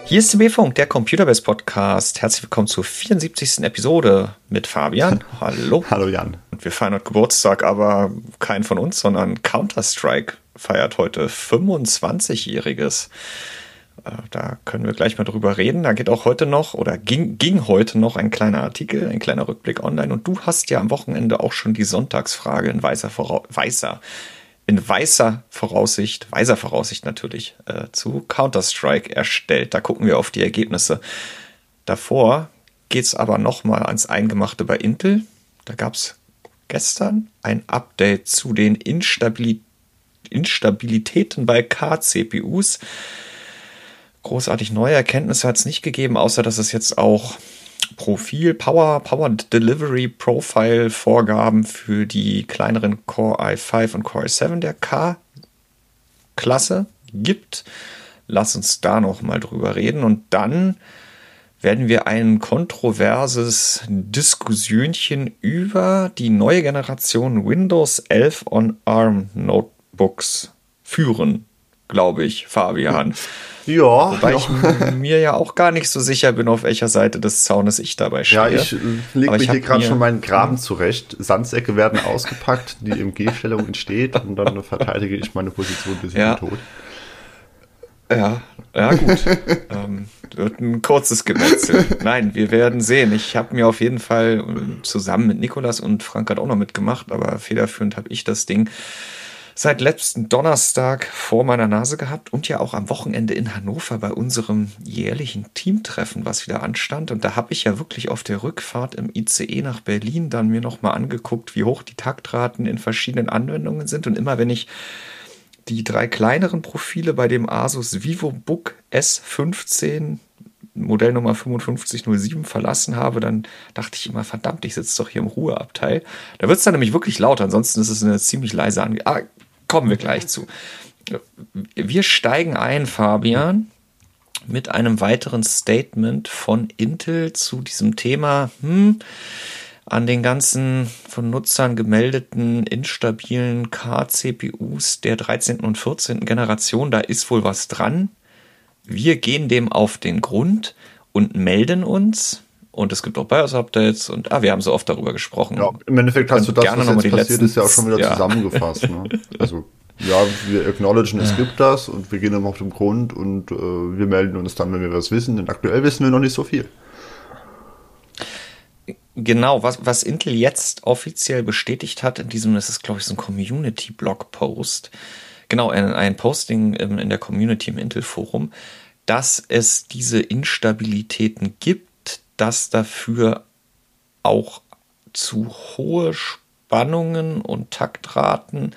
Hier ist der B-Funk, der Computerbase Podcast. Herzlich willkommen zur 74. Episode mit Fabian. Hallo. Hallo Jan. Und wir feiern heute Geburtstag, aber kein von uns, sondern Counter-Strike feiert heute 25-Jähriges. Da können wir gleich mal drüber reden. Da geht auch heute noch oder ging heute noch ein kleiner Artikel, ein kleiner Rückblick online. Und du hast ja am Wochenende auch schon die Sonntagsfrage in weiser Voraussicht natürlich, zu Counter-Strike erstellt. Da gucken wir auf die Ergebnisse. Davor geht es aber nochmal ans Eingemachte bei Intel. Da gab es gestern ein Update zu den Instabilitäten bei K-CPUs. Großartig neue Erkenntnisse hat es nicht gegeben, außer dass es jetzt auch Power Delivery Profile Vorgaben für die kleineren Core i5 und Core i7 der K-Klasse gibt. Lass uns da noch mal drüber reden und dann werden wir ein kontroverses Diskussionchen über die neue Generation Windows 11 on ARM Notebooks führen, glaube ich, Fabian. Ja. Wobei ich mir ja auch gar nicht so sicher bin, auf welcher Seite des Zaunes ich dabei stehe. Ja, ich lege mir hier gerade schon meinen Graben zurecht. Sandsäcke werden ausgepackt, die im G-Stellung entsteht und dann verteidige ich meine Position bis in den Tod. Ja, gut. Wird ein kurzes Gemetzel. Nein, wir werden sehen. Ich habe mir auf jeden Fall zusammen mit Nikolas und Frank hat auch noch mitgemacht, aber federführend habe ich das Ding seit letzten Donnerstag vor meiner Nase gehabt und ja auch am Wochenende in Hannover bei unserem jährlichen Teamtreffen, was wieder anstand. Und da habe ich ja wirklich auf der Rückfahrt im ICE nach Berlin dann mir nochmal angeguckt, wie hoch die Taktraten in verschiedenen Anwendungen sind. Und immer wenn ich die 3 kleineren Profile bei dem Asus VivoBook S15 Modellnummer 5507 verlassen habe, dann dachte ich immer, verdammt, ich sitze doch hier im Ruheabteil. Da wird es dann nämlich wirklich laut, ansonsten ist es eine ziemlich leise kommen wir gleich zu. Wir steigen ein, Fabian, mit einem weiteren Statement von Intel zu diesem Thema an den ganzen von Nutzern gemeldeten instabilen K-CPUs der 13. und 14. Generation. Da ist wohl was dran. Wir gehen dem auf den Grund und melden uns. Und es gibt auch BIOS-Updates und wir haben so oft darüber gesprochen. Ja, im Endeffekt hast du das, was jetzt passiert ist, ja auch schon wieder zusammengefasst. Ne? Also, ja, wir acknowledgen, es gibt das und wir gehen dem auf den Grund und wir melden uns dann, wenn wir was wissen. Denn aktuell wissen wir noch nicht so viel. Genau, was Intel jetzt offiziell bestätigt hat das ist, glaube ich, so ein Community-Blog-Post. Genau, ein Posting in der Community im Intel-Forum, dass es diese Instabilitäten gibt, dass dafür auch zu hohe Spannungen und Taktraten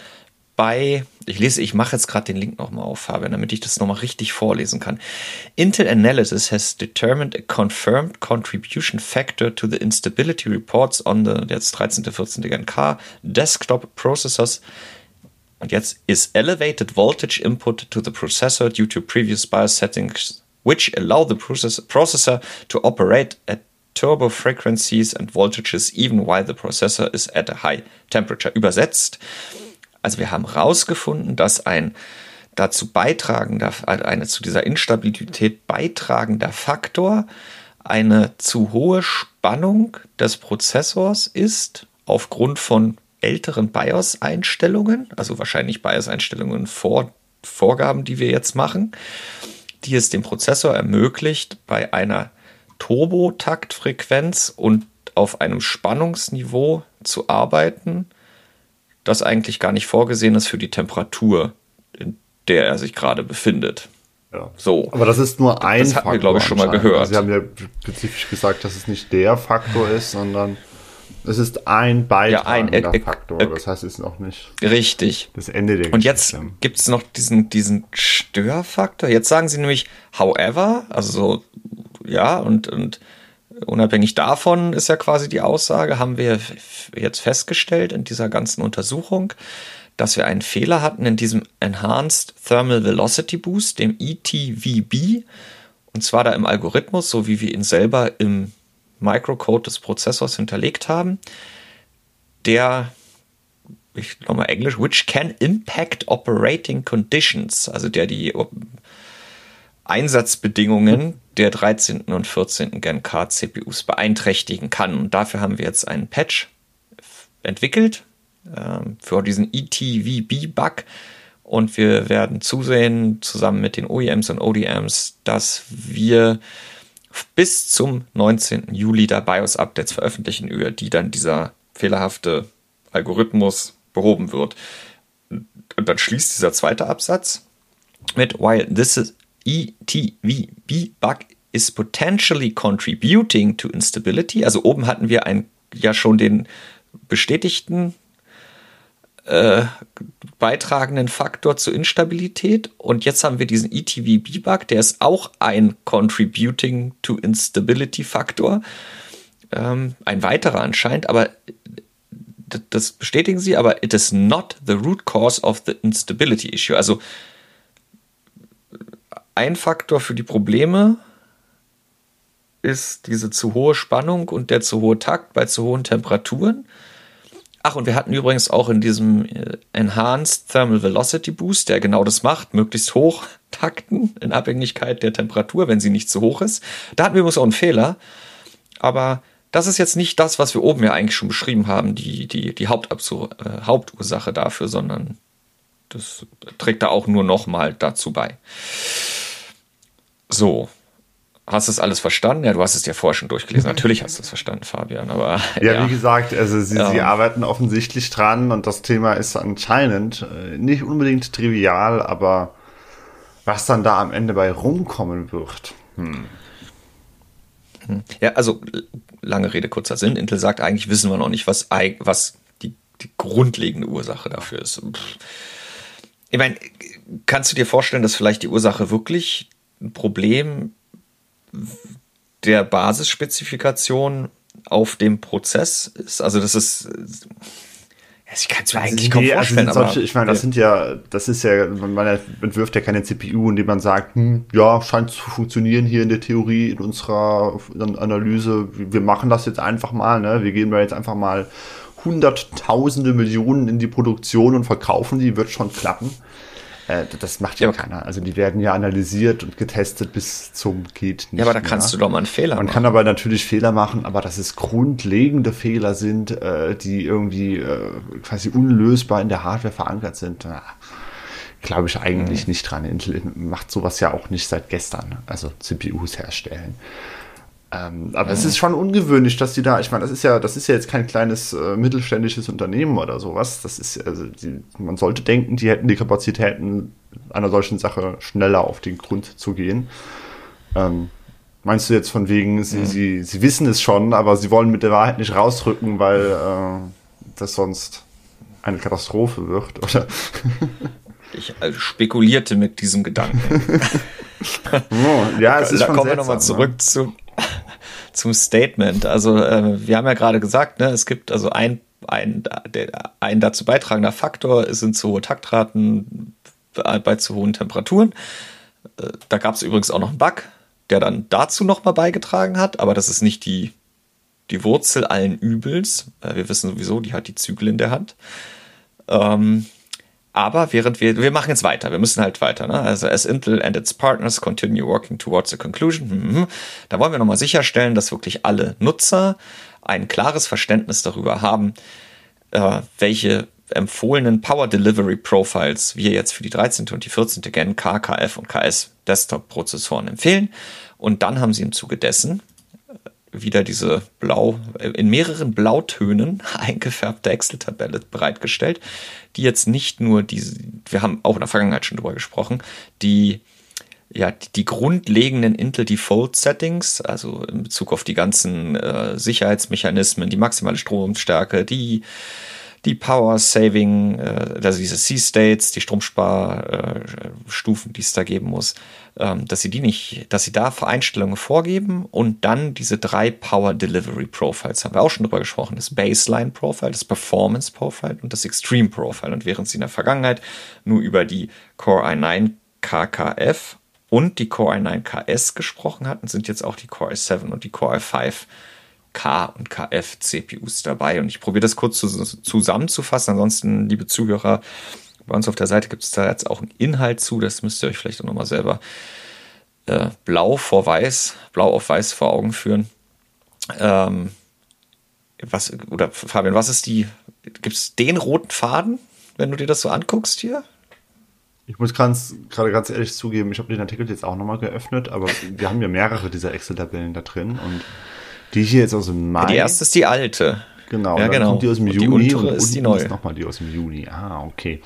ich mache jetzt gerade den Link nochmal auf, Fabian, damit ich das nochmal richtig vorlesen kann. Intel Analysis has determined a confirmed contribution factor to the instability reports on the jetzt 13. 14. Gen K desktop processors. Und jetzt is elevated voltage input to the processor due to previous BIOS settings, which allow the processor to operate at turbo frequencies and voltages even while the processor is at a high temperature. Übersetzt. Also wir haben herausgefunden, dass ein zu dieser Instabilität beitragender Faktor eine zu hohe Spannung des Prozessors ist, aufgrund von älteren BIOS-Einstellungen, also wahrscheinlich BIOS-Einstellungen Vorgaben, die wir jetzt machen, die es dem Prozessor ermöglicht, bei einer Turbotaktfrequenz und auf einem Spannungsniveau zu arbeiten, das eigentlich gar nicht vorgesehen ist für die Temperatur, in der er sich gerade befindet. Ja. So. Aber das ist nur ein Faktor. Das hatten wir, glaube ich, schon mal gehört. Also Sie haben ja spezifisch gesagt, dass es nicht der Faktor ist, sondern es ist ein beitragender Faktor. Das heißt, es ist noch nicht richtig. Das Ende der Geschichte. Und jetzt gibt es noch diesen Störfaktor. Jetzt sagen Sie nämlich, however, also so, ja, und unabhängig davon ist ja quasi die Aussage, haben wir jetzt festgestellt in dieser ganzen Untersuchung, dass wir einen Fehler hatten in diesem Enhanced Thermal Velocity Boost, dem ETVB, und zwar da im Algorithmus, so wie wir ihn selber im Microcode des Prozessors hinterlegt haben, der, ich nochmal Englisch, which can impact operating conditions, also der die Einsatzbedingungen der 13. und 14. Gen K CPUs beeinträchtigen kann. Und dafür haben wir jetzt einen Patch entwickelt für diesen ETVB-Bug. Und wir werden zusehen, zusammen mit den OEMs und ODMs, dass wir bis zum 19. Juli da BIOS-Updates veröffentlichen, über die dann dieser fehlerhafte Algorithmus behoben wird. Und dann schließt dieser zweite Absatz mit while this ETVB bug is potentially contributing to instability. Also oben hatten wir ja schon den bestätigten beitragenden Faktor zur Instabilität und jetzt haben wir diesen ETVB-Bug, der ist auch ein Contributing to Instability Faktor, ein weiterer anscheinend, aber das bestätigen sie, aber it is not the root cause of the instability issue. Also ein Faktor für die Probleme ist diese zu hohe Spannung und der zu hohe Takt bei zu hohen Temperaturen. Ach, und wir hatten übrigens auch in diesem Enhanced Thermal Velocity Boost, der genau das macht, möglichst hoch takten in Abhängigkeit der Temperatur, wenn sie nicht zu hoch ist. Da hatten wir übrigens auch einen Fehler, aber das ist jetzt nicht das, was wir oben ja eigentlich schon beschrieben haben, die Hauptursache dafür, sondern das trägt da auch nur nochmal dazu bei. So. Hast du das alles verstanden? Ja, du hast es ja vorher schon durchgelesen. Natürlich hast du es verstanden, Fabian. Aber ja, wie gesagt, also sie arbeiten offensichtlich dran und das Thema ist anscheinend nicht unbedingt trivial, aber was dann da am Ende bei rumkommen wird. Ja, also lange Rede, kurzer Sinn. Intel sagt, eigentlich wissen wir noch nicht, was die grundlegende Ursache dafür ist. Ich meine, kannst du dir vorstellen, dass vielleicht die Ursache wirklich ein Problem der Basisspezifikation auf dem Prozess ist? Also das ist, ich kann es mir eigentlich kaum vorstellen. Also ich meine, das ist ja, man entwirft ja keine CPU, indem man sagt, ja, scheint zu funktionieren hier in der Theorie, in unserer Analyse, wir machen das jetzt einfach mal, ne? Wir gehen da jetzt einfach mal Hunderttausende Millionen in die Produktion und verkaufen die, wird schon klappen. Das macht ja keiner. Also die werden ja analysiert und getestet bis zum geht nicht. Ja, aber da kannst du doch mal einen Fehler machen. Man kann aber natürlich Fehler machen, aber dass es grundlegende Fehler sind, die irgendwie quasi unlösbar in der Hardware verankert sind, glaube ich eigentlich nicht dran. Intel macht sowas ja auch nicht seit gestern, also CPUs herstellen. Aber es ist schon ungewöhnlich, dass die da, ich meine, das ist ja jetzt kein kleines mittelständisches Unternehmen oder sowas. Das ist, also man sollte denken, die hätten die Kapazitäten, einer solchen Sache schneller auf den Grund zu gehen. Meinst du jetzt von wegen, sie wissen es schon, aber sie wollen mit der Wahrheit nicht rausrücken, weil das sonst eine Katastrophe wird, oder? Ich spekulierte mit diesem Gedanken. Ja, es ist da schon kommen wir nochmal zurück zum Statement. Also wir haben ja gerade gesagt, ne, es gibt also ein dazu beitragender Faktor sind zu hohe Taktraten bei zu hohen Temperaturen. Da gab es übrigens auch noch einen Bug, der dann dazu nochmal beigetragen hat, aber das ist nicht die Wurzel allen Übels. Wir wissen sowieso, die hat die Zügel in der Hand. Aber während wir machen jetzt weiter, wir müssen halt weiter, ne? Also as Intel and its partners continue working towards a conclusion, da wollen wir nochmal sicherstellen, dass wirklich alle Nutzer ein klares Verständnis darüber haben, welche empfohlenen Power Delivery Profiles wir jetzt für die 13. und die 14. Gen K, KF und KS Desktop Prozessoren empfehlen. Und dann haben sie im Zuge dessen wieder diese in mehreren Blautönen eingefärbte Excel-Tabelle bereitgestellt, die jetzt nicht nur wir haben auch in der Vergangenheit schon drüber gesprochen, die grundlegenden Intel Default Settings, also in Bezug auf die ganzen Sicherheitsmechanismen, die maximale Stromstärke, die Power Saving, also diese C-States, die Stromsparstufen, die es da geben muss, dass sie da Einstellungen vorgeben und dann diese 3 Power Delivery Profiles, haben wir auch schon drüber gesprochen, das Baseline Profile, das Performance Profile und das Extreme Profile. Und während sie in der Vergangenheit nur über die Core i9 KKF und die Core i9 KS gesprochen hatten, sind jetzt auch die Core i7 und die Core i5 K und KF CPUs dabei. Und ich probiere das kurz zusammenzufassen. Ansonsten, liebe Zuhörer, bei uns auf der Seite gibt es da jetzt auch einen Inhalt zu. Das müsst ihr euch vielleicht auch nochmal selber blau auf weiß vor Augen führen. Fabian, gibt es den roten Faden, wenn du dir das so anguckst hier? Ich muss gerade ganz ehrlich zugeben, ich habe den Artikel jetzt auch nochmal geöffnet, aber wir haben ja mehrere dieser Excel-Tabellen da drin und die hier jetzt aus dem Mai. Die erste ist die alte. Genau, ja, dann kommt die aus dem Juni die untere und ist die neue. Ist nochmal die aus dem Juni. Ah, okay.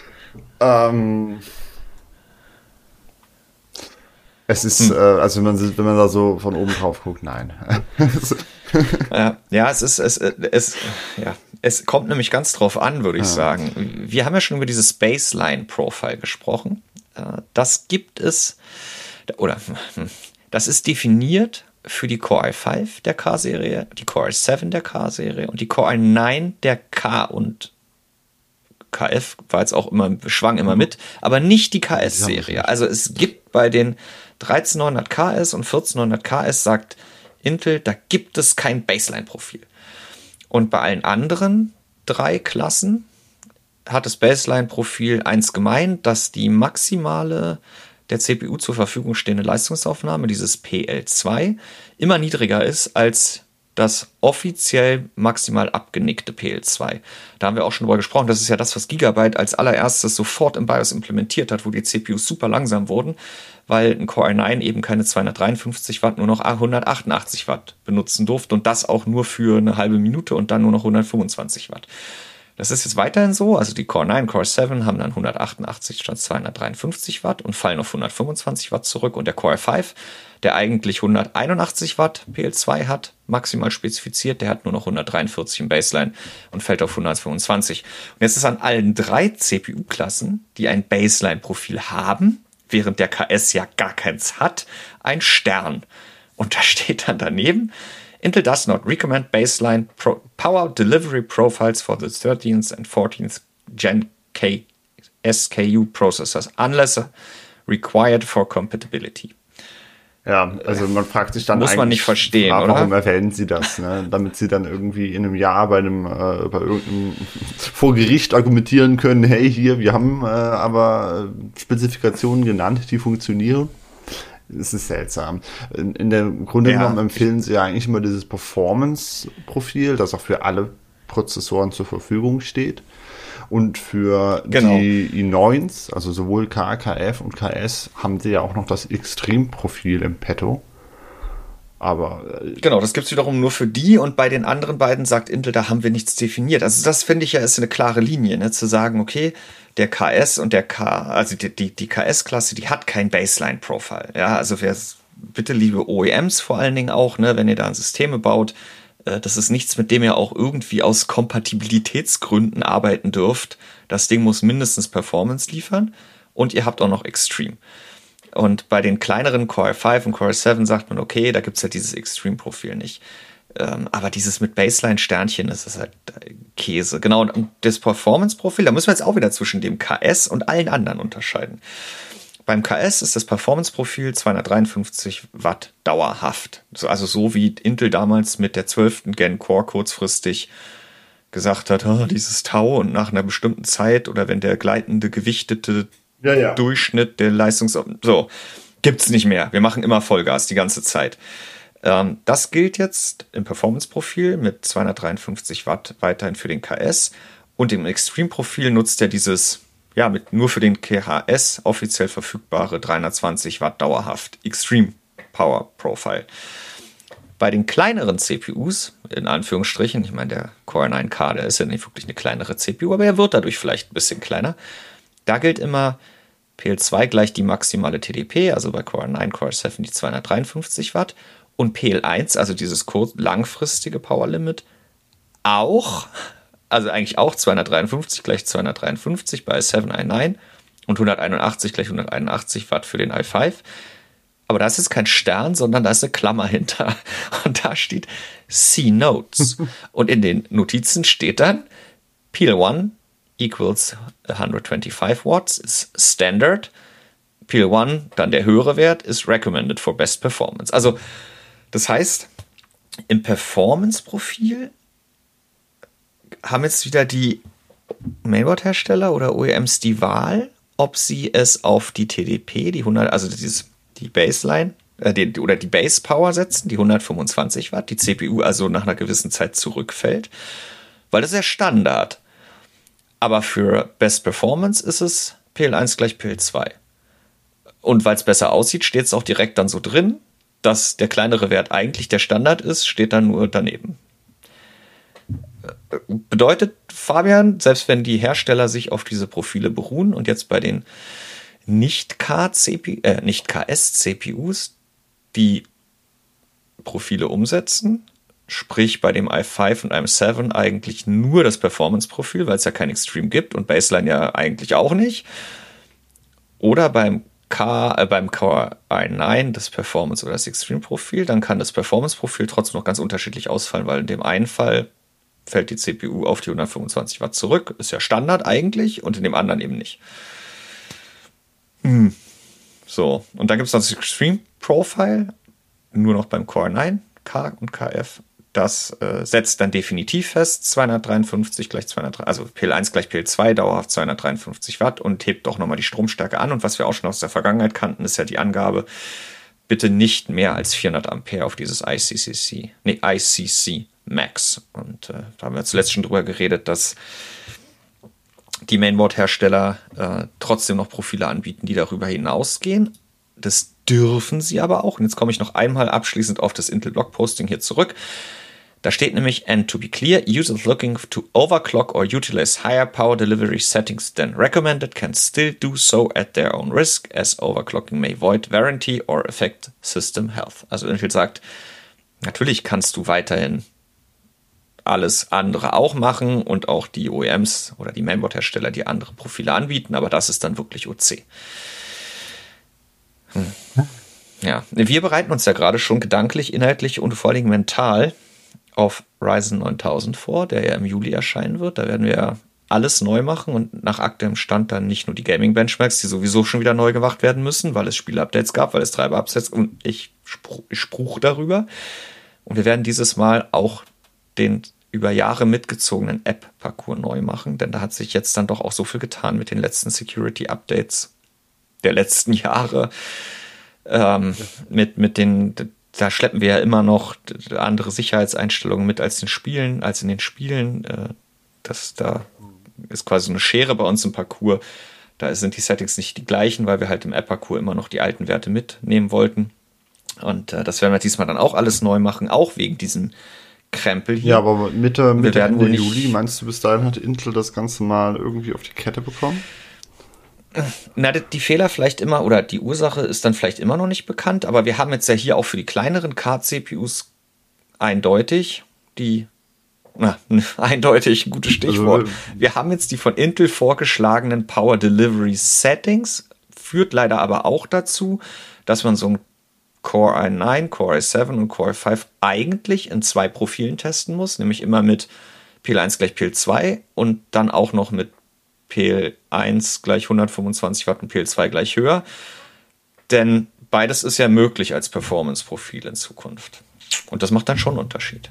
Es ist, also wenn man da so von oben drauf guckt, nein. Es kommt nämlich ganz drauf an, würde ich sagen. Wir haben ja schon über dieses Baseline-Profile gesprochen. Das gibt es, das ist definiert für die Core i5 der K-Serie, die Core i7 der K-Serie und die Core i9 der K und KF war jetzt auch schwang immer mit, aber nicht die KS-Serie. Also es gibt bei den 1300 KS und 1400 KS, sagt Intel, da gibt es kein Baseline-Profil. Und bei allen anderen 3 Klassen hat das Baseline-Profil eins gemein, dass die maximale der CPU zur Verfügung stehende Leistungsaufnahme, dieses PL2, immer niedriger ist als das offiziell maximal abgenickte PL2. Da haben wir auch schon drüber gesprochen. Das ist ja das, was Gigabyte als allererstes sofort im BIOS implementiert hat, wo die CPUs super langsam wurden, weil ein Core i9 eben keine 253 Watt, nur noch 188 Watt benutzen durfte und das auch nur für eine halbe Minute und dann nur noch 125 Watt. Das ist jetzt weiterhin so, also die Core 9, Core 7 haben dann 188 statt 253 Watt und fallen auf 125 Watt zurück und der Core i5, der eigentlich 181 Watt PL2 hat, maximal spezifiziert, der hat nur noch 143 im Baseline und fällt auf 125. Und jetzt ist an allen 3 CPU-Klassen, die ein Baseline-Profil haben, während der KS ja gar keins hat, ein Stern. Und da steht dann daneben, Intel does not recommend baseline power delivery profiles for the 13th and 14th Gen K SKU processors unless required for compatibility. Ja, also man fragt sich dann muss man nicht verstehen, oder? Warum erwähnen sie das, ne? Damit sie dann irgendwie in einem Jahr bei irgendeinem vor Gericht argumentieren können, hey, hier, wir haben aber Spezifikationen genannt, die funktionieren. Es ist seltsam. In der Grunde genommen empfehlen sie ja eigentlich immer dieses Performance-Profil, das auch für alle Prozessoren zur Verfügung steht. Und für die i9s, also sowohl K, KF und KS, haben sie ja auch noch das Extreme-Profil im Petto. Aber genau, das gibt es wiederum nur für die und bei den anderen beiden sagt Intel, da haben wir nichts definiert. Also das finde ich ja ist eine klare Linie, ne? Zu sagen, okay, der KS und der also die KS-Klasse, die hat kein Baseline-Profile. Ja, also bitte liebe OEMs vor allen Dingen auch, ne, wenn ihr da Systeme baut, das ist nichts, mit dem ihr auch irgendwie aus Kompatibilitätsgründen arbeiten dürft. Das Ding muss mindestens Performance liefern und ihr habt auch noch Extreme. Und bei den kleineren Core i5 und Core i7 sagt man, okay, da gibt es ja dieses Extreme-Profil nicht. Aber dieses mit Baseline-Sternchen, das ist halt Käse. Genau, und das Performance-Profil, da müssen wir jetzt auch wieder zwischen dem KS und allen anderen unterscheiden. Beim KS ist das Performance-Profil 253 Watt dauerhaft. Also so wie Intel damals mit der 12. Gen Core kurzfristig gesagt hat, dieses Tau und nach einer bestimmten Zeit oder wenn der gleitende, gewichtete Durchschnitt der so, gibt's nicht mehr. Wir machen immer Vollgas die ganze Zeit. Das gilt jetzt im Performance-Profil mit 253 Watt weiterhin für den KS und im Extreme-Profil nutzt er dieses, mit nur für den KHS offiziell verfügbare 320 Watt dauerhaft Extreme Power Profile. Bei den kleineren CPUs, in Anführungsstrichen, ich meine, der Core i9K, der ist ja nicht wirklich eine kleinere CPU, aber er wird dadurch vielleicht ein bisschen kleiner. Da gilt immer PL2 gleich die maximale TDP, also bei Core i9, Core i7 die 253 Watt und PL1, also dieses langfristige Power Limit, eigentlich auch 253 gleich 253 bei i7, i9 und 181 gleich 181 Watt für den i5. Aber da ist jetzt kein Stern, sondern da ist eine Klammer hinter. Und da steht C-Notes. Und in den Notizen steht dann PL1 equals 125 Watts ist Standard. PL1, dann der höhere Wert, ist recommended for best performance. Also das heißt, im Performance-Profil haben jetzt wieder die Mainboard-Hersteller oder OEMs die Wahl, ob sie es auf die TDP, die die Baseline oder die Base Power setzen, die 125 Watt, die CPU also nach einer gewissen Zeit zurückfällt, weil das ist ja Standard. Aber für Best Performance ist es PL1 gleich PL2. Und weil es besser aussieht, steht es auch direkt dann so drin, dass der kleinere Wert eigentlich der Standard ist, steht dann nur daneben. Bedeutet, Fabian, selbst wenn die Hersteller sich auf diese Profile beruhen und jetzt bei den Nicht-KS-CPUs die Profile umsetzen, sprich bei dem i5 und i7 eigentlich nur das Performance-Profil, weil es ja kein Extreme gibt und Baseline ja eigentlich auch nicht, oder beim Core i9 das Performance- oder das Extreme-Profil, dann kann das Performance-Profil trotzdem noch ganz unterschiedlich ausfallen, weil in dem einen Fall fällt die CPU auf die 125 Watt zurück, ist ja Standard eigentlich, und in dem anderen eben nicht. So, und dann gibt es noch das Extreme Profile, nur noch beim Core i9, K und KF. Das setzt dann definitiv fest, 253 gleich 203, also PL1 gleich PL2, dauerhaft 253 Watt und hebt doch nochmal die Stromstärke an. Und was wir auch schon aus der Vergangenheit kannten, ist ja die Angabe, bitte nicht mehr als 400 Ampere auf dieses ICC Max. Und da haben wir zuletzt schon drüber geredet, dass die Mainboard-Hersteller trotzdem noch Profile anbieten, die darüber hinausgehen. Das dürfen sie aber auch. Und jetzt komme ich noch einmal abschließend auf das Intel-Blog-Posting hier zurück. Da steht nämlich, and to be clear, users looking to overclock or utilize higher power delivery settings than recommended can still do so at their own risk, as overclocking may void warranty or affect system health. Also Intel sagt, natürlich kannst du weiterhin alles andere auch machen und auch die OEMs oder die Mainboard-Hersteller, die andere Profile anbieten, aber das ist dann wirklich OC. Ja, wir bereiten uns ja gerade schon gedanklich, inhaltlich und vor allem mental auf Ryzen 9000 vor, der ja im Juli erscheinen wird. Da werden wir ja alles neu machen und nach aktuellem Stand dann nicht nur die Gaming-Benchmarks, die sowieso schon wieder neu gemacht werden müssen, weil es Spiel-Updates gab, weil es Treiber-Updates und ich spruch darüber. Und wir werden dieses Mal auch den über Jahre mitgezogenen App-Parcours neu machen, denn da hat sich jetzt dann doch auch so viel getan mit den letzten Security-Updates der letzten Jahre. Mit den, da schleppen wir ja immer noch andere Sicherheitseinstellungen mit als in den Spielen. Da ist quasi eine Schere bei uns im Parcours. Da sind die Settings nicht die gleichen, weil wir halt im App-Parcours immer noch die alten Werte mitnehmen wollten. Und das werden wir diesmal dann auch alles neu machen, auch wegen diesem Krempel hier. Ja, aber Mitte Ende Juli, meinst du, bis dahin hat Intel das Ganze mal irgendwie auf die Kette bekommen? Na, die Fehler vielleicht immer, oder die Ursache ist dann vielleicht immer noch nicht bekannt, aber wir haben jetzt ja hier auch für die kleineren Card-CPUs eindeutig eindeutig, ein gutes Stichwort. Wir haben jetzt die von Intel vorgeschlagenen Power Delivery Settings, führt leider aber auch dazu, dass man so ein Core i9, Core i7 und Core i5 eigentlich in 2 Profilen testen muss, nämlich immer mit PL1 gleich PL2 und dann auch noch mit PL1 gleich 125 Watt und PL2 gleich höher. Denn beides ist ja möglich als Performance-Profil in Zukunft. Und das macht dann schon einen Unterschied.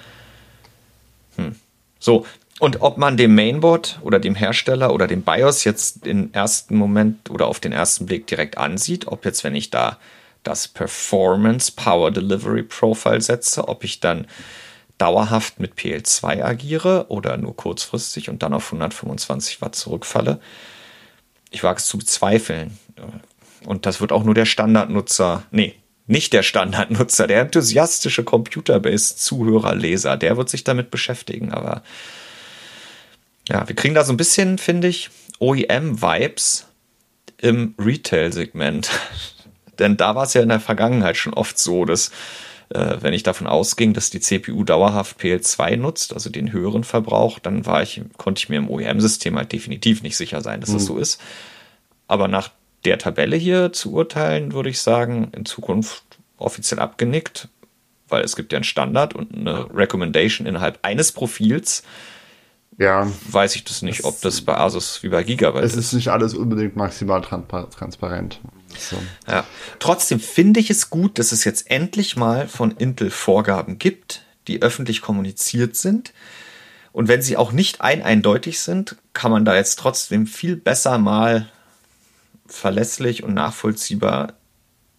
So, und ob man dem Mainboard oder dem Hersteller oder dem BIOS jetzt im ersten Moment oder auf den ersten Blick direkt ansieht, ob jetzt, wenn ich da das Performance Power Delivery Profile setze, ob ich dann dauerhaft mit PL2 agiere oder nur kurzfristig und dann auf 125 Watt zurückfalle. Ich wage es zu bezweifeln. Und das wird auch nur der Standardnutzer, nicht der Standardnutzer, der enthusiastische Computerbase-Zuhörer, Leser, der wird sich damit beschäftigen. Aber ja, wir kriegen da so ein bisschen, finde ich, OEM-Vibes im Retail-Segment. Denn da war es ja in der Vergangenheit schon oft so, dass wenn ich davon ausging, dass die CPU dauerhaft PL2 nutzt, also den höheren Verbrauch, dann konnte ich mir im OEM-System halt definitiv nicht sicher sein, dass das so ist. Aber nach der Tabelle hier zu urteilen, würde ich sagen, in Zukunft offiziell abgenickt, weil es gibt ja einen Standard und eine Recommendation innerhalb eines Profils. Ja, weiß ich das nicht, ob das bei Asus wie bei Gigabyte ist. Es ist nicht alles unbedingt maximal transparent. So. Ja. Trotzdem finde ich es gut, dass es jetzt endlich mal von Intel Vorgaben gibt, die öffentlich kommuniziert sind. Und wenn sie auch nicht eindeutig sind, kann man da jetzt trotzdem viel besser mal verlässlich und nachvollziehbar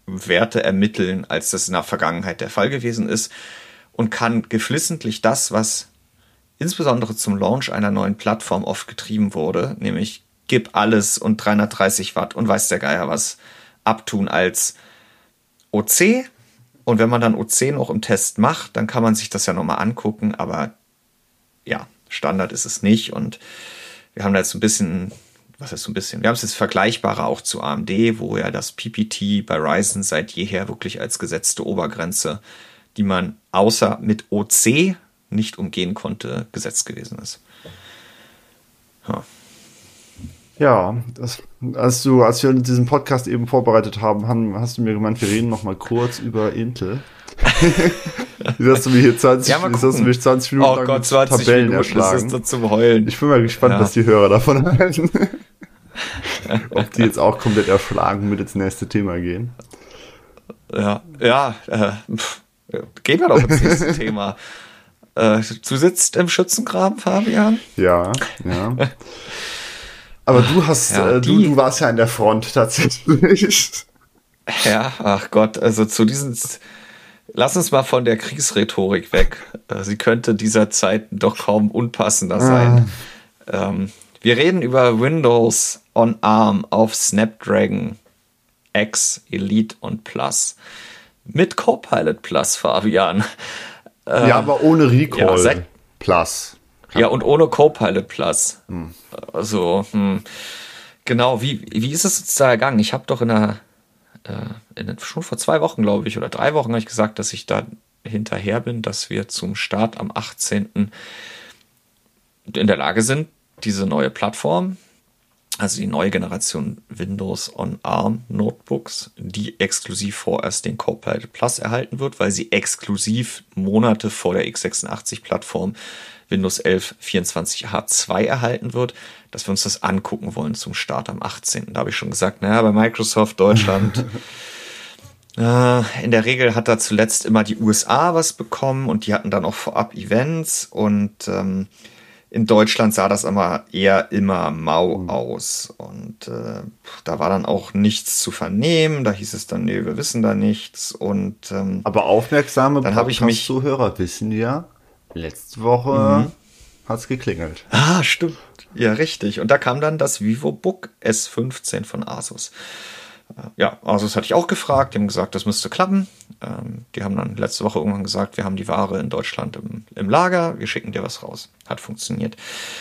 Werte ermitteln, als das in der Vergangenheit der Fall gewesen ist und kann geflissentlich das, was insbesondere zum Launch einer neuen Plattform oft getrieben wurde, nämlich gib alles und 330 Watt und weiß der Geier was, abtun als OC. Und wenn man dann OC noch im Test macht, dann kann man sich das ja nochmal angucken, aber ja, Standard ist es nicht. Und wir haben da jetzt ein bisschen, was heißt so ein bisschen, wir haben es jetzt vergleichbarer auch zu AMD, wo ja das PPT bei Ryzen seit jeher wirklich als gesetzte Obergrenze, die man außer mit OC nicht umgehen konnte, gesetzt gewesen ist. Ja, als wir diesen Podcast eben vorbereitet haben, hast du mir gemeint, wir reden noch mal kurz über Intel. Wie hast du mir hier 20 Minuten oh Gott, 20 Tabellen Minuten erschlagen? Ist das zum Heulen. Ich bin mal gespannt, was die Hörer davon halten. Ob die jetzt auch komplett erschlagen mit ins nächste Thema gehen. Gehen wir doch ins nächste Thema. Du sitzt im Schützengraben, Fabian? Ja. Aber du hast, du warst ja an der Front tatsächlich. Ja, ach Gott, also lass uns mal von der Kriegsrhetorik weg. Sie könnte dieser Zeit doch kaum unpassender sein. Wir reden über Windows on ARM auf Snapdragon X, Elite und Plus. Mit Copilot Plus, Fabian. Ja, aber ohne Recall Plus. Ja, und ohne Copilot Plus. Also, genau, wie ist es jetzt da ergangen? Ich habe doch schon vor 2 Wochen, glaube ich, oder 3 Wochen habe ich gesagt, dass ich da hinterher bin, dass wir zum Start am 18. in der Lage sind, diese neue Plattform, also die neue Generation Windows on ARM Notebooks, die exklusiv vorerst den Copilot Plus erhalten wird, weil sie exklusiv Monate vor der x86-Plattform Windows 11 24H2 erhalten wird, dass wir uns das angucken wollen zum Start am 18. Da habe ich schon gesagt, naja, bei Microsoft Deutschland in der Regel hat da zuletzt immer die USA was bekommen und die hatten dann auch vorab Events und in Deutschland sah das aber eher immer mau aus und da war dann auch nichts zu vernehmen, da hieß es dann, nee, wir wissen da nichts und aber aufmerksame Podcast-Zuhörer wissen ja, letzte Woche hat's geklingelt. Ah, stimmt. Ja, richtig. Und da kam dann das VivoBook S15 von Asus. Ja, Asus hatte ich auch gefragt. Die haben gesagt, das müsste klappen. Die haben dann letzte Woche irgendwann gesagt, wir haben die Ware in Deutschland im Lager. Wir schicken dir was raus. Hat funktioniert.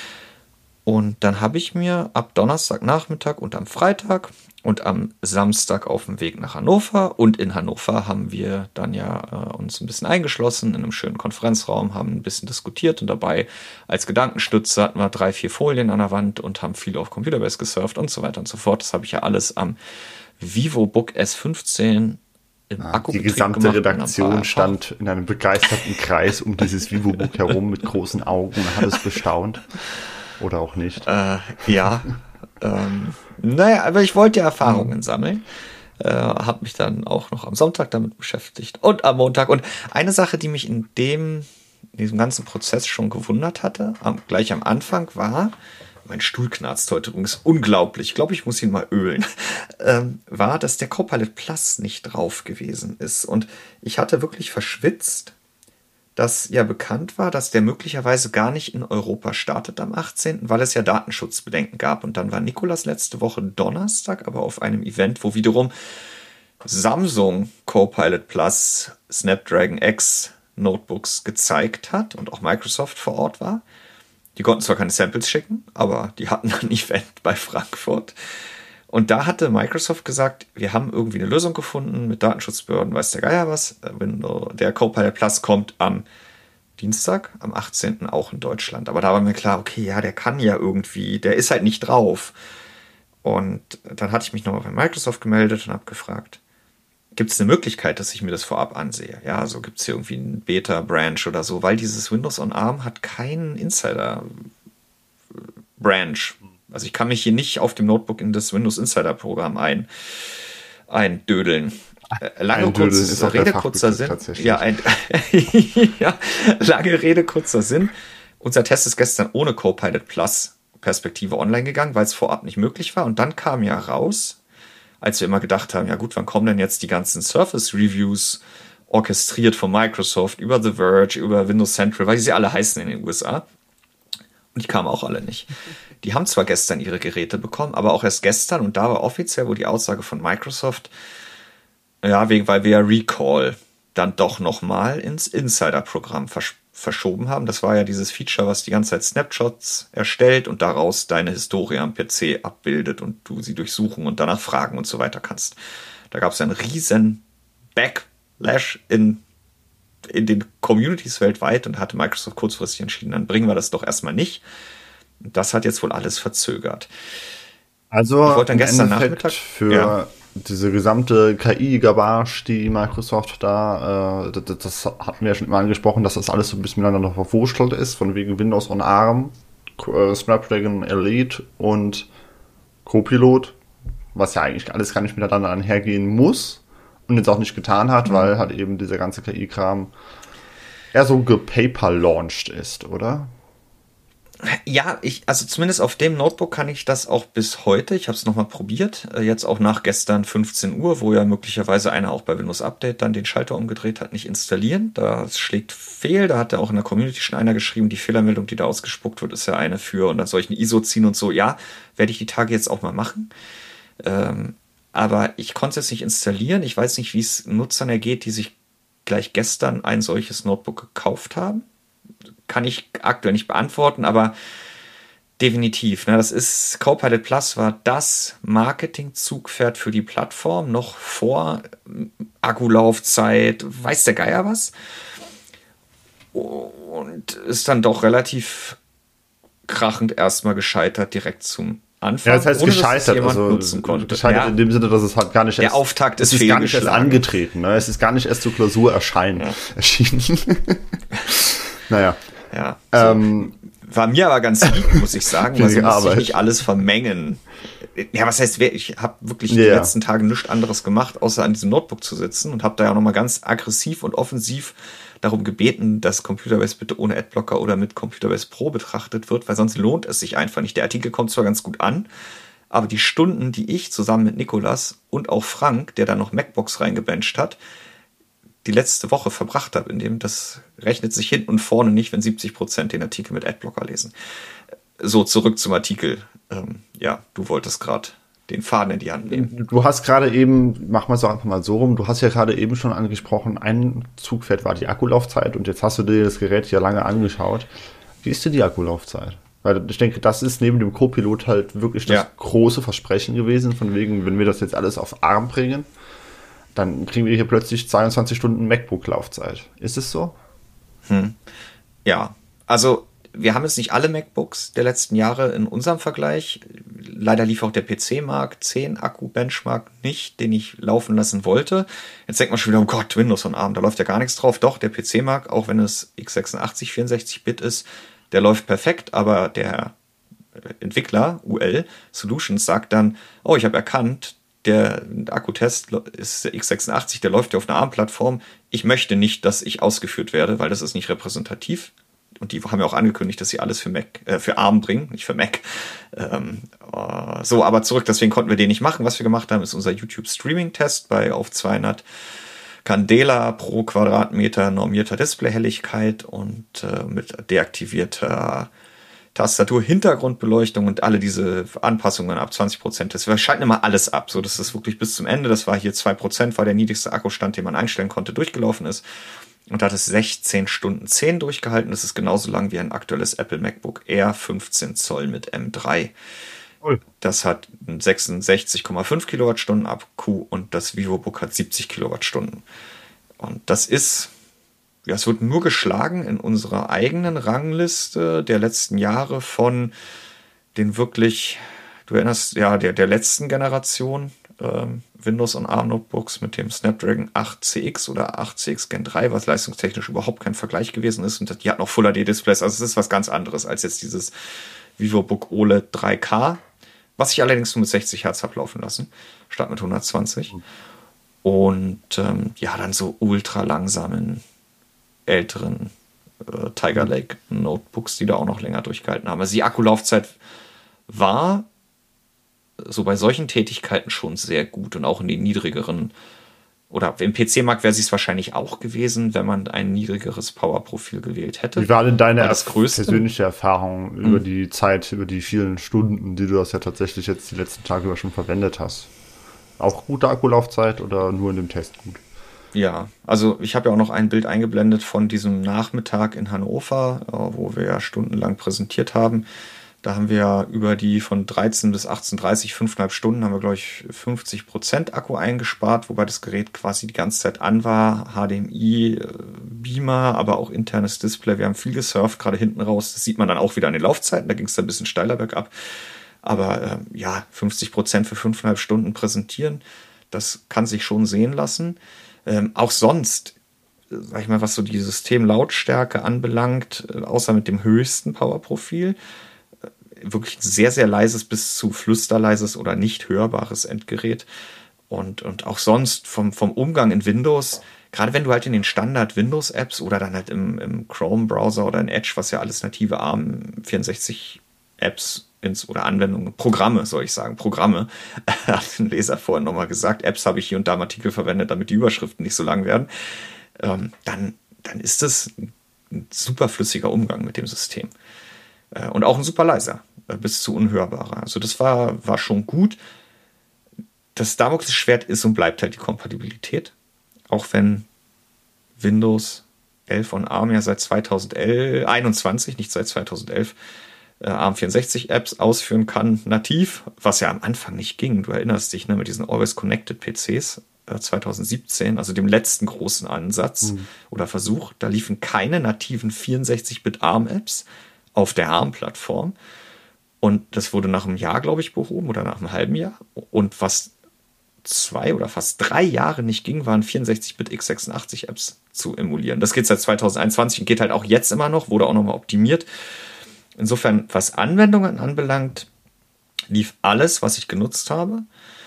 Und dann habe ich mir ab Donnerstagnachmittag und am Freitag und am Samstag auf dem Weg nach Hannover. Und in Hannover haben wir dann ja uns ein bisschen eingeschlossen in einem schönen Konferenzraum, haben ein bisschen diskutiert und dabei als Gedankenstütze hatten wir 3-4 Folien an der Wand und haben viel auf Computerbase gesurft und so weiter und so fort. Das habe ich ja alles am VivoBook S15 im Akkubetrieb die gesamte gemacht. Redaktion stand in einem begeisterten Kreis um dieses VivoBook herum mit großen Augen und hat es bestaunt. Oder auch nicht. Ja. Naja, aber ich wollte ja Erfahrungen sammeln. Habe mich dann auch noch am Sonntag damit beschäftigt und am Montag. Und eine Sache, die mich in diesem ganzen Prozess schon gewundert hatte, gleich am Anfang war, mein Stuhl knarzt heute übrigens unglaublich, ich glaube, ich muss ihn mal ölen, war, dass der Copilot Plus nicht drauf gewesen ist. Und ich hatte wirklich verschwitzt, dass ja bekannt war, dass der möglicherweise gar nicht in Europa startet am 18., weil es ja Datenschutzbedenken gab. Und dann war Nikolas letzte Woche Donnerstag aber auf einem Event, wo wiederum Samsung Copilot Plus Snapdragon X Notebooks gezeigt hat und auch Microsoft vor Ort war. Die konnten zwar keine Samples schicken, aber die hatten ein Event bei Frankfurt. Und da hatte Microsoft gesagt, wir haben irgendwie eine Lösung gefunden mit Datenschutzbehörden, weiß der Geier was. Der Copilot Plus kommt am Dienstag, am 18. auch in Deutschland. Aber da war mir klar, okay, ja, der kann ja irgendwie, der ist halt nicht drauf. Und dann hatte ich mich nochmal bei Microsoft gemeldet und habe gefragt, gibt es eine Möglichkeit, dass ich mir das vorab ansehe? Ja, so gibt es hier irgendwie einen Beta-Branch oder so, weil dieses Windows on ARM hat keinen Insider-Branch. Also ich kann mich hier nicht auf dem Notebook in das Windows Insider Programm eindödeln. Lange Rede, kurzer Sinn. Ja, lange Rede, kurzer Sinn. Unser Test ist gestern ohne Copilot Plus Perspektive online gegangen, weil es vorab nicht möglich war. Und dann kam ja raus, als wir immer gedacht haben, ja gut, wann kommen denn jetzt die ganzen Surface-Reviews orchestriert von Microsoft über The Verge, über Windows Central, weil die sie alle heißen in den USA. Und die kamen auch alle nicht. Die haben zwar gestern ihre Geräte bekommen, aber auch erst gestern, und da war offiziell wohl die Aussage von Microsoft, ja, weil wir ja Recall dann doch nochmal ins Insider-Programm verschoben haben. Das war ja dieses Feature, was die ganze Zeit Snapshots erstellt und daraus deine Historie am PC abbildet und du sie durchsuchen und danach fragen und so weiter kannst. Da gab es einen riesen Backlash in den Communities weltweit und hatte Microsoft kurzfristig entschieden, dann bringen wir das doch erstmal nicht. Das hat jetzt wohl alles verzögert. Also ich wollte dann gestern Nachmittag für diese gesamte KI-Gabage, die Microsoft da, das hatten wir ja schon mal angesprochen, dass das alles so ein bisschen miteinander verwurschtelt ist, von wegen Windows on ARM, Snapdragon Elite und Copilot, was ja eigentlich alles gar nicht miteinander einhergehen muss und jetzt auch nicht getan hat, weil halt eben dieser ganze KI-Kram eher so gepaper-launched ist, oder? Ja, also zumindest auf dem Notebook kann ich das auch bis heute, ich habe es nochmal probiert, jetzt auch nach gestern 15 Uhr, wo ja möglicherweise einer auch bei Windows Update dann den Schalter umgedreht hat, nicht installieren. Das schlägt fehl, da hat ja auch in der Community schon einer geschrieben, die Fehlermeldung, die da ausgespuckt wird, ist ja eine für, und dann soll ich eine ISO ziehen und so. Ja, werde ich die Tage jetzt auch mal machen. Aber ich konnte es nicht installieren. Ich weiß nicht, wie es Nutzern ergeht, die sich gleich gestern ein solches Notebook gekauft haben. Kann ich aktuell nicht beantworten, aber definitiv. Ne, das ist, Copilot Plus war das Marketing-Zugpferd für die Plattform, noch vor Akkulaufzeit, weiß der Geier was. Und ist dann doch relativ krachend erstmal gescheitert, direkt zum Anfang. Ja, das heißt gescheitert, also gescheitert in dem Sinne, dass es halt gar nicht der Auftakt ist gar nicht erst angetreten, ne? Es ist gar nicht erst zur Klausur erschienen. Naja. Ja, so. War mir aber ganz lieb, muss ich sagen, weil so muss ich nicht alles vermengen. Ja, was heißt, ich habe wirklich die letzten Tage nichts anderes gemacht, außer an diesem Notebook zu sitzen und habe da ja nochmal ganz aggressiv und offensiv darum gebeten, dass Computerbase bitte ohne Adblocker oder mit Computerbase Pro betrachtet wird, weil sonst lohnt es sich einfach nicht. Der Artikel kommt zwar ganz gut an, aber die Stunden, die ich zusammen mit Nikolas und auch Frank, der da noch MacBooks reingebencht hat, die letzte Woche verbracht habe, in dem das rechnet sich hinten und vorne nicht, wenn 70% den Artikel mit Adblocker lesen. So, zurück zum Artikel. Ja, du wolltest gerade den Faden in die Hand nehmen. Du hast gerade eben, machen wir es auch einfach mal so rum, du hast ja gerade eben schon angesprochen, ein Zugpferd war die Akkulaufzeit und jetzt hast du dir das Gerät ja lange angeschaut. Wie ist denn die Akkulaufzeit? Weil ich denke, das ist neben dem Copilot halt wirklich das große Versprechen gewesen, von wegen, wenn wir das jetzt alles auf ARM bringen, dann kriegen wir hier plötzlich 22 Stunden MacBook-Laufzeit. Ist es so? Ja, also wir haben jetzt nicht alle MacBooks der letzten Jahre in unserem Vergleich. Leider lief auch der PC Mark 10 Akku-Benchmark nicht, den ich laufen lassen wollte. Jetzt denkt man schon wieder, oh Gott, Windows on ARM, da läuft ja gar nichts drauf. Doch, der PC Mark, auch wenn es x86 64-Bit ist, der läuft perfekt, aber der Entwickler, UL Solutions, sagt dann, oh, ich habe erkannt, der Akkutest ist der x86, der läuft ja auf einer ARM-Plattform. Ich möchte nicht, dass ich ausgeführt werde, weil das ist nicht repräsentativ. Und die haben ja auch angekündigt, dass sie alles für ARM bringen, nicht für Mac. So, aber zurück, deswegen konnten wir den nicht machen. Was wir gemacht haben, ist unser YouTube-Streaming-Test bei auf 200 Candela pro Quadratmeter normierter Displayhelligkeit und mit deaktivierter Tastatur, Hintergrundbeleuchtung und alle diese Anpassungen ab 20%. Wir schalten immer alles ab, so dass es wirklich bis zum Ende, das war hier 2%, war der niedrigste Akkustand, den man einstellen konnte, durchgelaufen ist. Und da hat es 16 Stunden 10 durchgehalten. Das ist genauso lang wie ein aktuelles Apple MacBook Air 15 Zoll mit M3. Das hat 66,5 Kilowattstunden Akku und das VivoBook hat 70 Kilowattstunden. Und das ist, ja, es wird nur geschlagen in unserer eigenen Rangliste der letzten Jahre von den wirklich, du erinnerst, ja, der letzten Generation Windows on ARM Notebooks mit dem Snapdragon 8CX oder 8CX Gen 3, was leistungstechnisch überhaupt kein Vergleich gewesen ist. Und die hat noch Full HD Displays, also es ist was ganz anderes als jetzt dieses VivoBook OLED 3K, was ich allerdings nur mit 60 Hertz habe laufen lassen, statt mit 120. Und ja, dann so ultra langsamen, älteren Tiger Lake Notebooks, die da auch noch länger durchgehalten haben. Also die Akkulaufzeit war so bei solchen Tätigkeiten schon sehr gut und auch in den niedrigeren, oder im PC-Markt wäre es wahrscheinlich auch gewesen, wenn man ein niedrigeres Power-Profil gewählt hätte. Wie war denn deine persönliche Erfahrung über die Zeit, über die vielen Stunden, die du das ja tatsächlich jetzt die letzten Tage über schon verwendet hast? Auch gute Akkulaufzeit oder nur in dem Test gut? Ja, also ich habe ja auch noch ein Bild eingeblendet von diesem Nachmittag in Hannover, wo wir ja stundenlang präsentiert haben. Da haben wir über die von 13 bis 18:30, 5,5 Stunden, haben wir, glaube ich, 50% Akku eingespart, wobei das Gerät quasi die ganze Zeit an war. HDMI, Beamer, aber auch internes Display. Wir haben viel gesurft, gerade hinten raus. Das sieht man dann auch wieder an den Laufzeiten. Da ging es dann ein bisschen steiler bergab. Aber 50% für 5,5 Stunden präsentieren, das kann sich schon sehen lassen. Auch sonst, sag ich mal, was so die Systemlautstärke anbelangt, außer mit dem höchsten Powerprofil, wirklich sehr, sehr leises bis zu flüsterleises oder nicht hörbares Endgerät. Und auch sonst vom Umgang in Windows, gerade wenn du halt in den Standard-Windows-Apps oder dann halt im Chrome-Browser oder in Edge, was ja alles native ARM64-Apps oder Anwendungen, Programme, soll ich sagen, Programme, hat ein Leser vorhin nochmal gesagt, Apps habe ich hier und da im Artikel verwendet, damit die Überschriften nicht so lang werden, dann ist es ein super flüssiger Umgang mit dem System. Und auch ein super leiser, bis zu unhörbarer. Also das war schon gut. Das Damoklesschwert ist und bleibt halt die Kompatibilität. Auch wenn Windows 11 und ARM ja seit 2021, nicht seit 2011, ARM64-Apps ausführen kann, nativ, was ja am Anfang nicht ging. Du erinnerst dich, ne, mit diesen Always Connected PCs 2017, also dem letzten großen Ansatz oder Versuch. Da liefen keine nativen 64-Bit ARM-Apps auf der ARM-Plattform. Und das wurde nach einem Jahr, glaube ich, behoben oder nach einem halben Jahr. Und was 2 oder fast 3 Jahre nicht ging, waren 64-Bit x86-Apps zu emulieren. Das geht seit 2021 und geht halt auch jetzt immer noch, wurde auch nochmal optimiert. Insofern, was Anwendungen anbelangt, lief alles, was ich genutzt habe.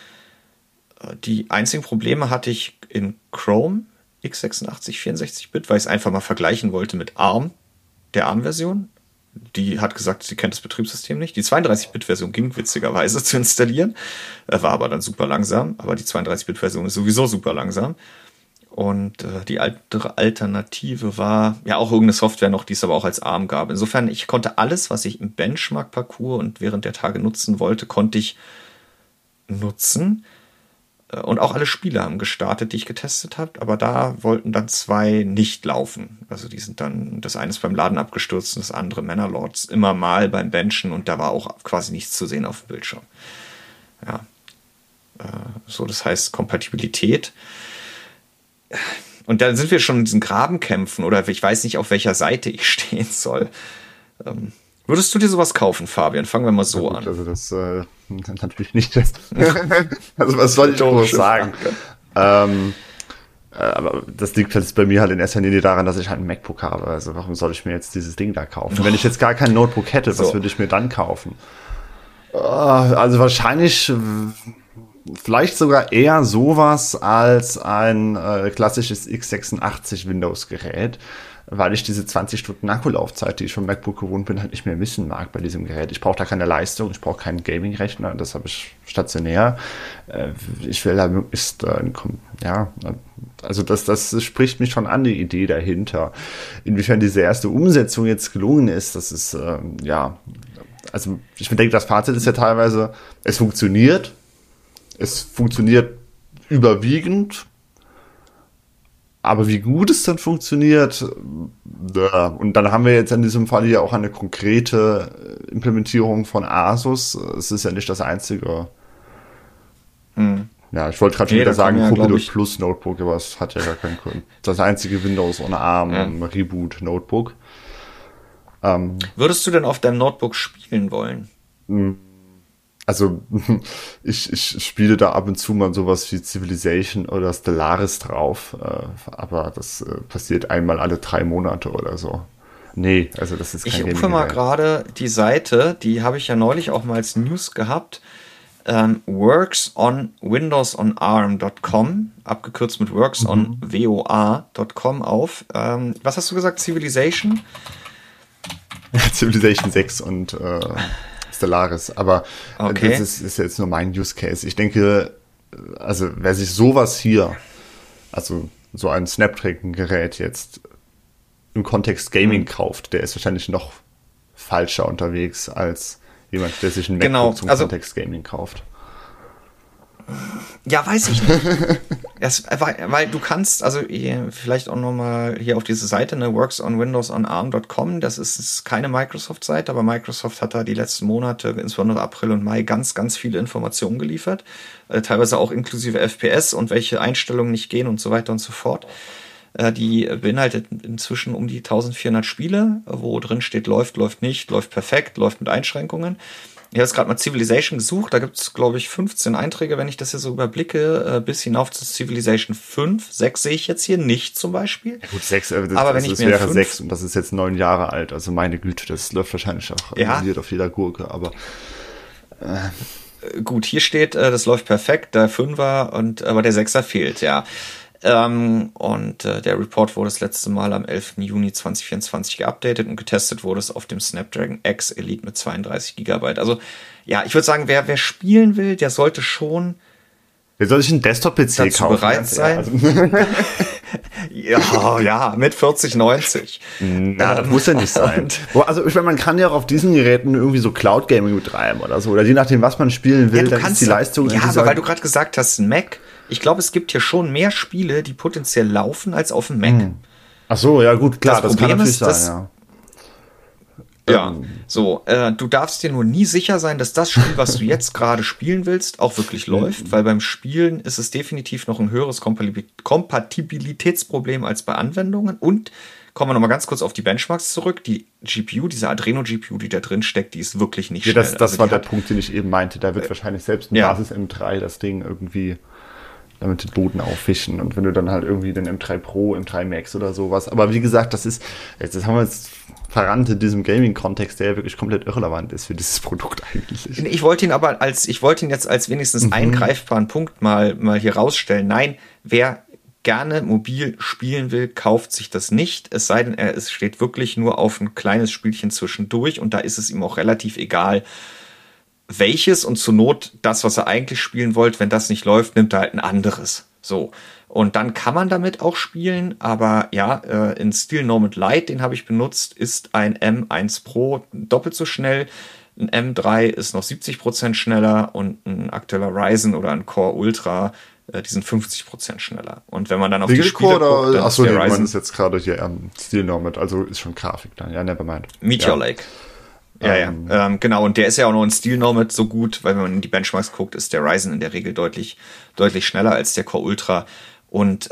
Die einzigen Probleme hatte ich in Chrome x86 64-Bit, weil ich es einfach mal vergleichen wollte mit ARM, der ARM-Version. Die hat gesagt, sie kennt das Betriebssystem nicht. Die 32-Bit-Version ging witzigerweise zu installieren, war aber dann super langsam. Aber die 32-Bit-Version ist sowieso super langsam. Und die andere Alternative war ja auch irgendeine Software noch, die es aber auch als ARM gab. Insofern, ich konnte alles, was ich im Benchmark-Parcours und während der Tage nutzen wollte, konnte ich nutzen. Und auch alle Spiele haben gestartet, die ich getestet habe, aber da wollten dann 2 nicht laufen. Also die sind dann, das eine ist beim Laden abgestürzt und das andere Manor-Lords immer mal beim Benchen und da war auch quasi nichts zu sehen auf dem Bildschirm. Ja, so, das heißt Kompatibilität. Und dann sind wir schon in diesen Grabenkämpfen oder ich weiß nicht, auf welcher Seite ich stehen soll. Würdest du dir sowas kaufen, Fabian? Fangen wir mal so an. Also das natürlich nicht. Also was soll ich groß sagen? Aber das liegt jetzt bei mir halt in erster Linie daran, dass ich halt ein MacBook habe. Also warum soll ich mir jetzt dieses Ding da kaufen? Wenn ich jetzt gar kein Notebook hätte, was würde ich mir dann kaufen? Also wahrscheinlich vielleicht sogar eher sowas als ein klassisches x86 Windows-Gerät, weil ich diese 20 Stunden Akkulaufzeit, die ich vom MacBook gewohnt bin, halt nicht mehr missen mag bei diesem Gerät. Ich brauche da keine Leistung, ich brauche keinen Gaming-Rechner, das habe ich stationär. Ich will da möglichst, also das spricht mich schon an, die Idee dahinter. Inwiefern diese erste Umsetzung jetzt gelungen ist, das ist, also ich denke, das Fazit ist ja teilweise, es funktioniert überwiegend, aber wie gut es dann funktioniert, und dann haben wir jetzt in diesem Fall hier auch eine konkrete Implementierung von Asus. Es ist ja nicht das einzige. Ja, ich wollte gerade schon wieder sagen, Copilot Plus Notebook, aber es hat ja gar keinen Grund. Das einzige Windows ohne ARM Reboot Notebook. Würdest du denn auf deinem Notebook spielen wollen? Also ich spiele da ab und zu mal sowas wie Civilization oder Stellaris drauf, aber das passiert einmal alle 3 Monate oder so. Nee, also das ist kein Gaming. Ich rufe mal gerade die Seite, die habe ich ja neulich auch mal als News gehabt, worksonwindowsonarm.com, abgekürzt mit worksonvoa.com auf. Was hast du gesagt, Civilization? Civilization 6 und Stellaris. Aber okay. Das ist jetzt nur mein Use Case. Ich denke, also wer sich sowas hier, also so ein Snapdragon-Gerät jetzt im Kontext Gaming kauft, der ist wahrscheinlich noch falscher unterwegs als jemand, der sich ein MacBook zum Kontext Gaming kauft. Ja, weiß ich nicht. Weil du kannst, also vielleicht auch nochmal hier auf diese Seite, ne, worksonwindowsonarm.com, das ist keine Microsoft-Seite, aber Microsoft hat da die letzten Monate, insbesondere April und Mai, ganz, ganz viele Informationen geliefert, teilweise auch inklusive FPS und welche Einstellungen nicht gehen und so weiter und so fort. Die beinhaltet inzwischen um die 1400 Spiele, wo drin steht, läuft nicht, läuft perfekt, läuft mit Einschränkungen. Ich habe jetzt gerade mal Civilization gesucht, da gibt es, glaube ich, 15 Einträge, wenn ich das hier so überblicke, bis hinauf zu Civilization 5. 6 sehe ich jetzt hier nicht zum Beispiel. Ja gut, 6, aber das wäre 6 und das ist jetzt 9 Jahre alt, also meine Güte, das läuft wahrscheinlich auch auf jeder Gurke, aber gut, hier steht, das läuft perfekt, der 5er, aber der 6er fehlt, ja. Und der Report wurde das letzte Mal am 11. Juni 2024 geupdatet und getestet wurde es auf dem Snapdragon X Elite mit 32 GB. Also ja, ich würde sagen, wer spielen will, der sollte schon Wer soll sich einen Desktop-PC kaufen? Bereit sein? Ja, mit 4090. Na, das muss ja nicht sein. Also ich meine, man kann ja auch auf diesen Geräten irgendwie so Cloud-Gaming betreiben oder so. Oder je nachdem, was man spielen will, dann ist die Leistung... Ja, aber weil du gerade gesagt hast, ein Mac, ich glaube, es gibt hier schon mehr Spiele, die potenziell laufen, als auf dem Mac. Ach so, ja gut, klar, das kann natürlich sein, ja. Ja, so, du darfst dir nur nie sicher sein, dass das Spiel, was du jetzt gerade spielen willst, auch wirklich läuft, weil beim Spielen ist es definitiv noch ein höheres Kompatibilitätsproblem als bei Anwendungen. Und kommen wir nochmal ganz kurz auf die Benchmarks zurück. Die GPU, diese Adreno-GPU, die da drin steckt, die ist wirklich nicht schnell. Das war der Punkt, den ich eben meinte. Da wird wahrscheinlich selbst ein Basis M3 das Ding irgendwie damit den Boden aufwischen. Und wenn du dann halt irgendwie den M3 Pro, M3 Max oder sowas. Aber wie gesagt, das haben wir jetzt verrannt in diesem Gaming-Kontext, der ja wirklich komplett irrelevant ist für dieses Produkt eigentlich. Ich wollte ihn jetzt als wenigstens eingreifbaren Punkt mal hier rausstellen. Nein, wer gerne mobil spielen will, kauft sich das nicht. Es sei denn, es steht wirklich nur auf ein kleines Spielchen zwischendurch und da ist es ihm auch relativ egal, welches, und zur Not das, was er eigentlich spielen wollte, wenn das nicht läuft, nimmt er halt ein anderes. So. Und dann kann man damit auch spielen, aber ja, in Steel Nomad Lite, den habe ich benutzt, ist ein M1 Pro doppelt so schnell. Ein M3 ist noch 70% schneller und ein aktueller Ryzen oder ein Core Ultra, die sind 50% schneller. Und wenn man dann auf die Spiele guckt, dann achso, der Ryzen ist jetzt gerade hier Steel Nomad, also ist schon Grafik dann. Ja, nevermind. Meteor Lake. Ja, genau. Und der ist ja auch noch in Steel Nomad so gut, weil wenn man in die Benchmarks guckt, ist der Ryzen in der Regel deutlich schneller als der Core Ultra. Und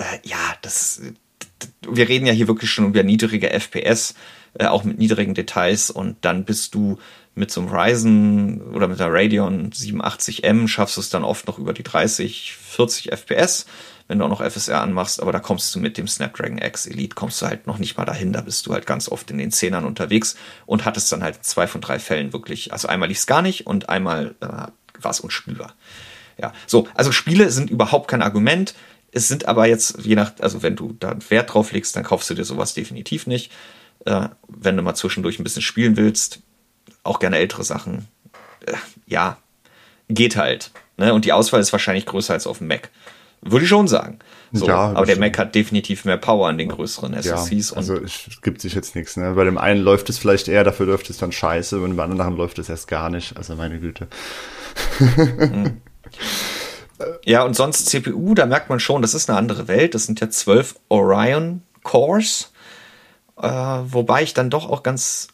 wir reden ja hier wirklich schon über niedrige FPS, auch mit niedrigen Details. Und dann bist du mit so einem Ryzen oder mit der Radeon 87M schaffst du es dann oft noch über die 30, 40 FPS, wenn du auch noch FSR anmachst, aber da kommst du mit dem Snapdragon X Elite, kommst du halt noch nicht mal dahin, da bist du halt ganz oft in den 10ern unterwegs und hattest dann halt in 2 von 3 Fällen wirklich, also einmal lief es gar nicht und einmal war es unspielbar. Ja, so, also Spiele sind überhaupt kein Argument, es sind aber jetzt, also wenn du da Wert drauf legst, dann kaufst du dir sowas definitiv nicht. Wenn du mal zwischendurch ein bisschen spielen willst, auch gerne ältere Sachen, ja, geht halt. Ne? Und die Auswahl ist wahrscheinlich größer als auf dem Mac. Würde ich schon sagen. So, ja, aber der Mac hat definitiv mehr Power an den größeren SoCs. Ja, also es gibt sich jetzt nichts. Ne? Bei dem einen läuft es vielleicht eher, dafür läuft es dann scheiße, und bei anderen läuft es erst gar nicht. Also meine Güte. Ja, und sonst CPU, da merkt man schon, das ist eine andere Welt. Das sind ja 12 Orion Cores. Wobei ich dann doch auch ganz,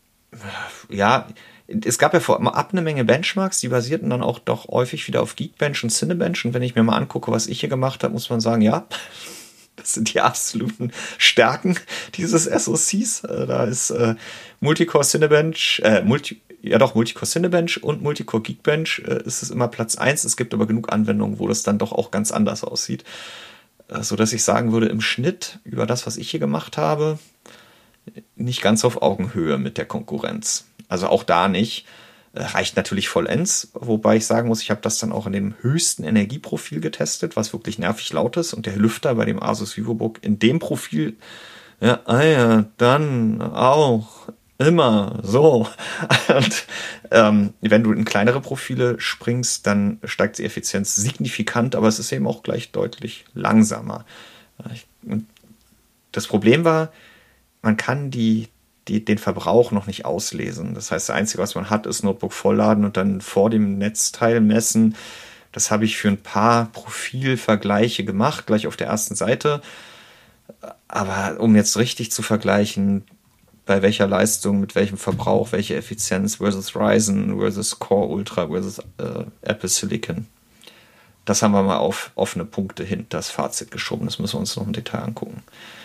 es gab ja vorab eine Menge Benchmarks, die basierten dann auch doch häufig wieder auf Geekbench und Cinebench. Und wenn ich mir mal angucke, was ich hier gemacht habe, muss man sagen, ja, das sind die absoluten Stärken dieses SoCs. Da ist Multicore Cinebench, Multicore Cinebench und Multicore Geekbench ist es immer Platz 1. Es gibt aber genug Anwendungen, wo das dann doch auch ganz anders aussieht. Sodass ich sagen würde, im Schnitt über das, was ich hier gemacht habe, nicht ganz auf Augenhöhe mit der Konkurrenz. Also auch da nicht. Reicht natürlich vollends, wobei ich sagen muss, ich habe das dann auch in dem höchsten Energieprofil getestet, was wirklich nervig laut ist. Und der Lüfter bei dem Asus VivoBook in dem Profil, dann auch immer so. Und wenn du in kleinere Profile springst, dann steigt die Effizienz signifikant, aber es ist eben auch gleich deutlich langsamer. Und das Problem war, man kann den Verbrauch noch nicht auslesen. Das heißt, das Einzige, was man hat, ist Notebook vollladen und dann vor dem Netzteil messen. Das habe ich für ein paar Profilvergleiche gemacht, gleich auf der ersten Seite. Aber um jetzt richtig zu vergleichen, bei welcher Leistung, mit welchem Verbrauch, welche Effizienz versus Ryzen versus Core Ultra versus Apple Silicon, das haben wir mal auf offene Punkte hin, das Fazit geschoben. Das müssen wir uns noch im Detail angucken.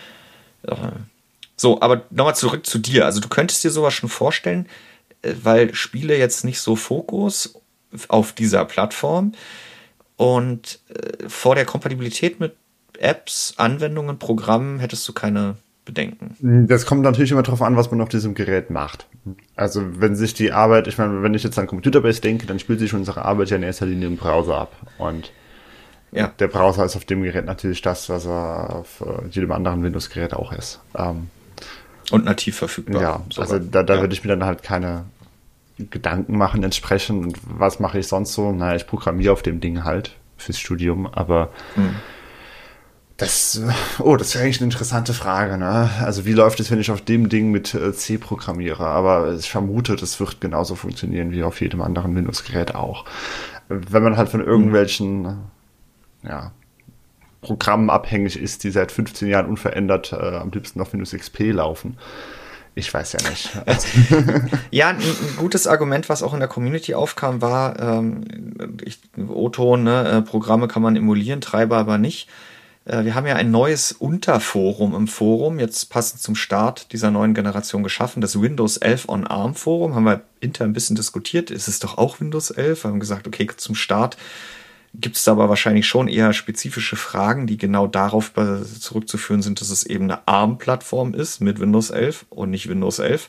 So, aber nochmal zurück zu dir. Also du könntest dir sowas schon vorstellen, weil Spiele jetzt nicht so Fokus auf dieser Plattform und vor der Kompatibilität mit Apps, Anwendungen, Programmen hättest du keine Bedenken. Das kommt natürlich immer darauf an, was man auf diesem Gerät macht. Also wenn sich die Arbeit, ich meine, wenn ich jetzt an Computerbase denke, dann spielt sich unsere Arbeit ja in erster Linie im Browser ab. Und ja, der Browser ist auf dem Gerät natürlich das, was er auf jedem anderen Windows-Gerät auch ist. Und nativ verfügbar. Ja, also da würde ich mir dann halt keine Gedanken machen entsprechend. Und was mache ich sonst so? Naja, ich programmiere auf dem Ding halt fürs Studium, aber das ist eigentlich eine interessante Frage, ne? Also wie läuft es, wenn ich auf dem Ding mit C programmiere? Aber ich vermute, das wird genauso funktionieren wie auf jedem anderen Windows-Gerät auch. Wenn man halt von irgendwelchen Programmen abhängig ist, die seit 15 Jahren unverändert am liebsten auf Windows XP laufen. Ich weiß ja nicht. Also ja, ein gutes Argument, was auch in der Community aufkam, war O-Ton, ne? Programme kann man emulieren, Treiber aber nicht. Wir haben ja ein neues Unterforum im Forum, jetzt passend zum Start dieser neuen Generation geschaffen, das Windows 11 on ARM Forum, haben wir intern ein bisschen diskutiert, ist es doch auch Windows 11? Wir haben gesagt, okay, zum Start gibt es da aber wahrscheinlich schon eher spezifische Fragen, die genau darauf zurückzuführen sind, dass es eben eine ARM-Plattform ist mit Windows 11 und nicht Windows 11.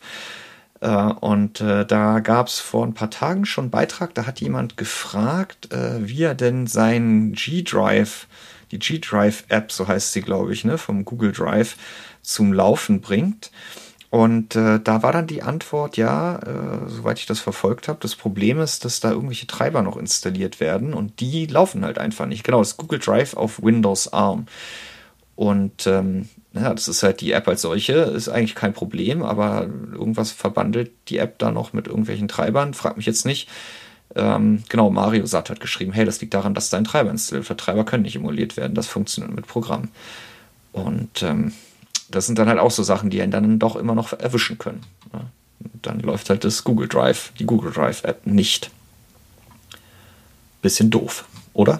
Da gab es vor ein paar Tagen schon einen Beitrag, da hat jemand gefragt, wie er denn sein G-Drive, die G-Drive-App, so heißt sie, glaube ich, ne, vom Google Drive, zum Laufen bringt. Und da war dann die Antwort, soweit ich das verfolgt habe, das Problem ist, dass da irgendwelche Treiber noch installiert werden und die laufen halt einfach nicht. Genau, das Google Drive auf Windows ARM. Und das ist halt die App als solche, ist eigentlich kein Problem, aber irgendwas verbandelt die App da noch mit irgendwelchen Treibern, frag mich jetzt nicht. Mario Satt hat geschrieben, hey, das liegt daran, dass dein Treiber installiert wird. Treiber können nicht emuliert werden, das funktioniert mit Programm. Und das sind dann halt auch so Sachen, die einen dann doch immer noch erwischen können. Ja. Dann läuft halt das Google Drive, die Google Drive App nicht. Bisschen doof, oder?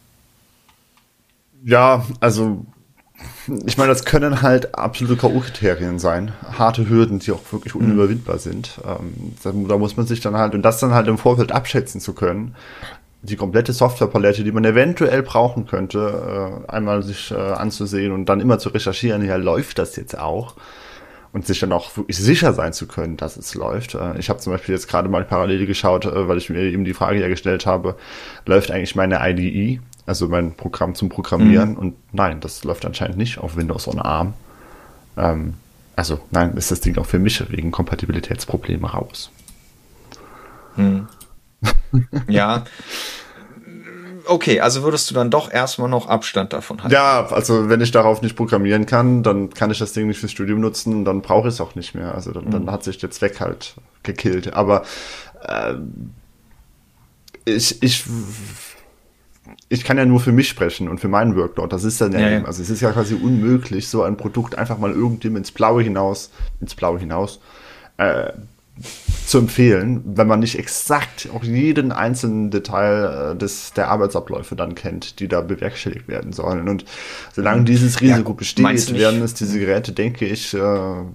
Ja, also ich meine, das können halt absolute K.O.-Kriterien sein. Harte Hürden, die auch wirklich unüberwindbar sind. Da muss man sich dann halt, und das dann halt im Vorfeld abschätzen zu können, die komplette Softwarepalette, die man eventuell brauchen könnte, einmal sich anzusehen und dann immer zu recherchieren, ja, läuft das jetzt auch? Und sich dann auch wirklich sicher sein zu können, dass es läuft. Ich habe zum Beispiel jetzt gerade mal parallel geschaut, weil ich mir eben die Frage ja gestellt habe, läuft eigentlich meine IDE, also mein Programm zum Programmieren? Und nein, das läuft anscheinend nicht auf Windows on ARM. Nein, ist das Ding auch für mich wegen Kompatibilitätsproblemen raus. Ja. Okay, also würdest du dann doch erstmal noch Abstand davon halten? Ja, also wenn ich darauf nicht programmieren kann, dann kann ich das Ding nicht fürs Studium nutzen und dann brauche ich es auch nicht mehr. Also dann hat sich der Zweck halt gekillt. Aber ich kann ja nur für mich sprechen und für meinen Workload. Das ist dann ja. Also es ist ja quasi unmöglich, so ein Produkt einfach mal irgendjemandem ins Blaue hinaus zu empfehlen, wenn man nicht exakt auch jeden einzelnen Detail der Arbeitsabläufe dann kennt, die da bewerkstelligt werden sollen. Und solange dieses Risiko besteht, werden es diese Geräte, denke ich, schwer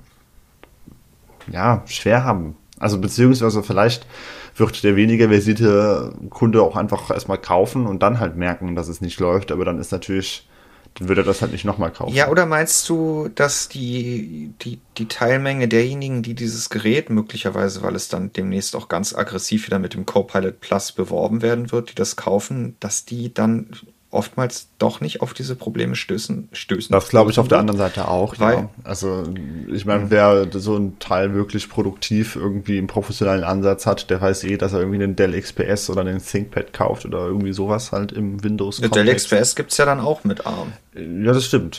haben. Also beziehungsweise vielleicht wird der weniger versierte Kunde auch einfach erstmal kaufen und dann halt merken, dass es nicht läuft, aber dann würde er das halt nicht nochmal kaufen. Ja, oder meinst du, dass die Teilmenge derjenigen, die dieses Gerät möglicherweise, weil es dann demnächst auch ganz aggressiv wieder mit dem Copilot Plus beworben werden wird, die das kaufen, dass die dann oftmals doch nicht auf diese Probleme stößen. Das glaube ich auf der anderen Seite auch, ja. Also ich meine, wer so ein Teil wirklich produktiv irgendwie im professionellen Ansatz hat, der weiß dass er irgendwie einen Dell XPS oder einen ThinkPad kauft oder irgendwie sowas halt im Windows-Kontext. Dell XPS gibt's ja dann auch mit ARM. Ja, das stimmt.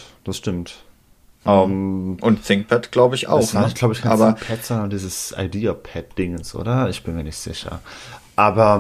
Und ThinkPad glaube ich auch. Das war, glaube ich, kein ThinkPad, sondern dieses IdeaPad-Dingens, oder? Ich bin mir nicht sicher. Aber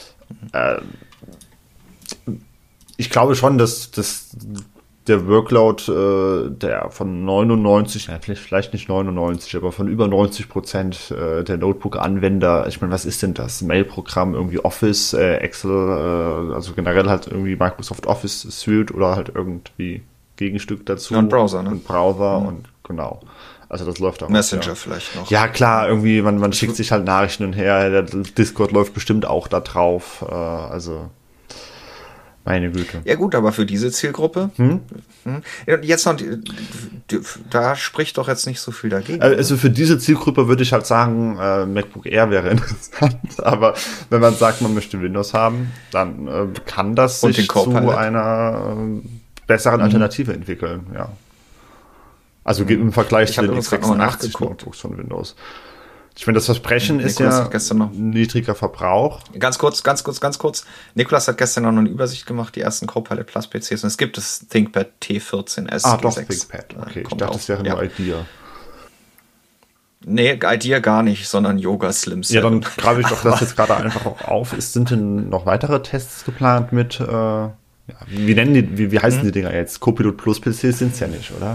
ich glaube schon, dass der Workload, der von 99, vielleicht nicht 99, aber von über 90% der Notebook-Anwender, ich meine, was ist denn das? Mail-Programm, irgendwie Office, Excel, also generell halt irgendwie Microsoft Office Suite oder halt irgendwie Gegenstück dazu. Und Browser, ne? Und Browser und genau. Also das läuft auch. Messenger vielleicht noch. Ja, klar, irgendwie, man schickt sich halt Nachrichten hin und her, der Discord läuft bestimmt auch da drauf, also meine Güte. Ja gut, aber für diese Zielgruppe, jetzt noch, da spricht doch jetzt nicht so viel dagegen. Also für diese Zielgruppe würde ich halt sagen, MacBook Air wäre interessant, aber wenn man sagt, man möchte Windows haben, dann kann das sich zu einer besseren Alternative entwickeln, ja. Also im Vergleich zu den x86 Notebooks von Windows. Ich meine, das Versprechen ist ja niedriger Verbrauch. Ganz kurz. Nikolas hat gestern noch eine Übersicht gemacht, die ersten Copilot Plus PCs. Und es gibt das ThinkPad T14S. Doch, ThinkPad. Okay, ich dachte, es wäre nur Idea. Nee, Idea gar nicht, sondern Yoga Slim 7. Ja, dann greife ich doch das jetzt gerade einfach auch auf. Sind denn noch weitere Tests geplant mit, wie heißen die Dinger jetzt? Copilot Plus PCs sind es ja nicht, oder?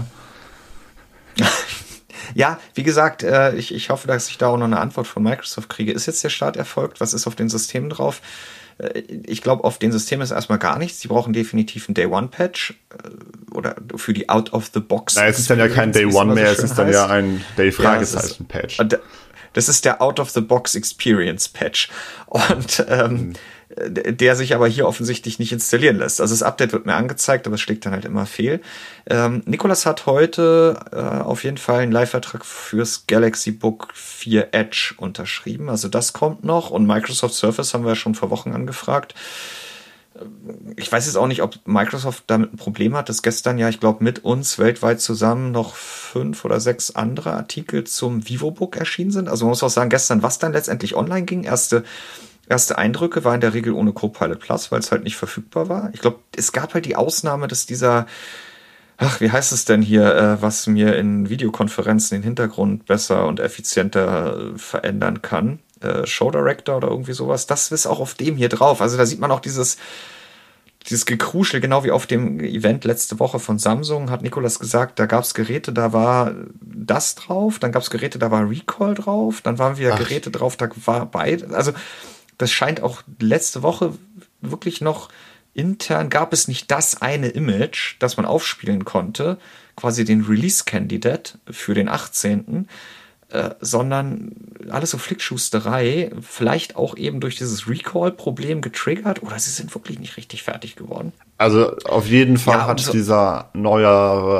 Ja, wie gesagt, ich hoffe, dass ich da auch noch eine Antwort von Microsoft kriege. Ist jetzt der Start erfolgt? Was ist auf den Systemen drauf? Ich glaube, auf den Systemen ist erstmal gar nichts. Sie brauchen definitiv einen Day-One-Patch oder für die Out-of-the-Box. Na, es ist dann ja kein Day-One mehr, es ist dann ja ein Day-Fragezeichen-Patch. Das ist der Out-of-the-Box-Experience-Patch. Und der sich aber hier offensichtlich nicht installieren lässt. Also das Update wird mir angezeigt, aber es schlägt dann halt immer fehl. Nikolas hat heute auf jeden Fall einen Live-Vertrag fürs Galaxy Book 4 Edge unterschrieben. Also das kommt noch. Und Microsoft Surface haben wir ja schon vor Wochen angefragt. Ich weiß jetzt auch nicht, ob Microsoft damit ein Problem hat, dass gestern ja, ich glaube, mit uns weltweit zusammen noch 5 oder 6 andere Artikel zum VivoBook erschienen sind. Also man muss auch sagen, gestern, was dann letztendlich online ging, erste Eindrücke war in der Regel ohne Copilot Plus, weil es halt nicht verfügbar war. Ich glaube, es gab halt die Ausnahme, dass dieser, wie heißt es denn hier, was mir in Videokonferenzen den Hintergrund besser und effizienter verändern kann. Show Director oder irgendwie sowas. Das ist auch auf dem hier drauf. Also da sieht man auch dieses Gekruschel, genau wie auf dem Event letzte Woche von Samsung, hat Nikolas gesagt, da gab es Geräte, da war das drauf, dann gab es Geräte, da war Recall drauf, dann waren wieder Geräte drauf, da war beide. Also das scheint auch letzte Woche wirklich noch intern, gab es nicht das eine Image, das man aufspielen konnte, quasi den Release-Candidate für den 18., sondern alles so Flickschusterei, vielleicht auch eben durch dieses Recall-Problem getriggert, oder sie sind wirklich nicht richtig fertig geworden. Also auf jeden Fall hat dieser neue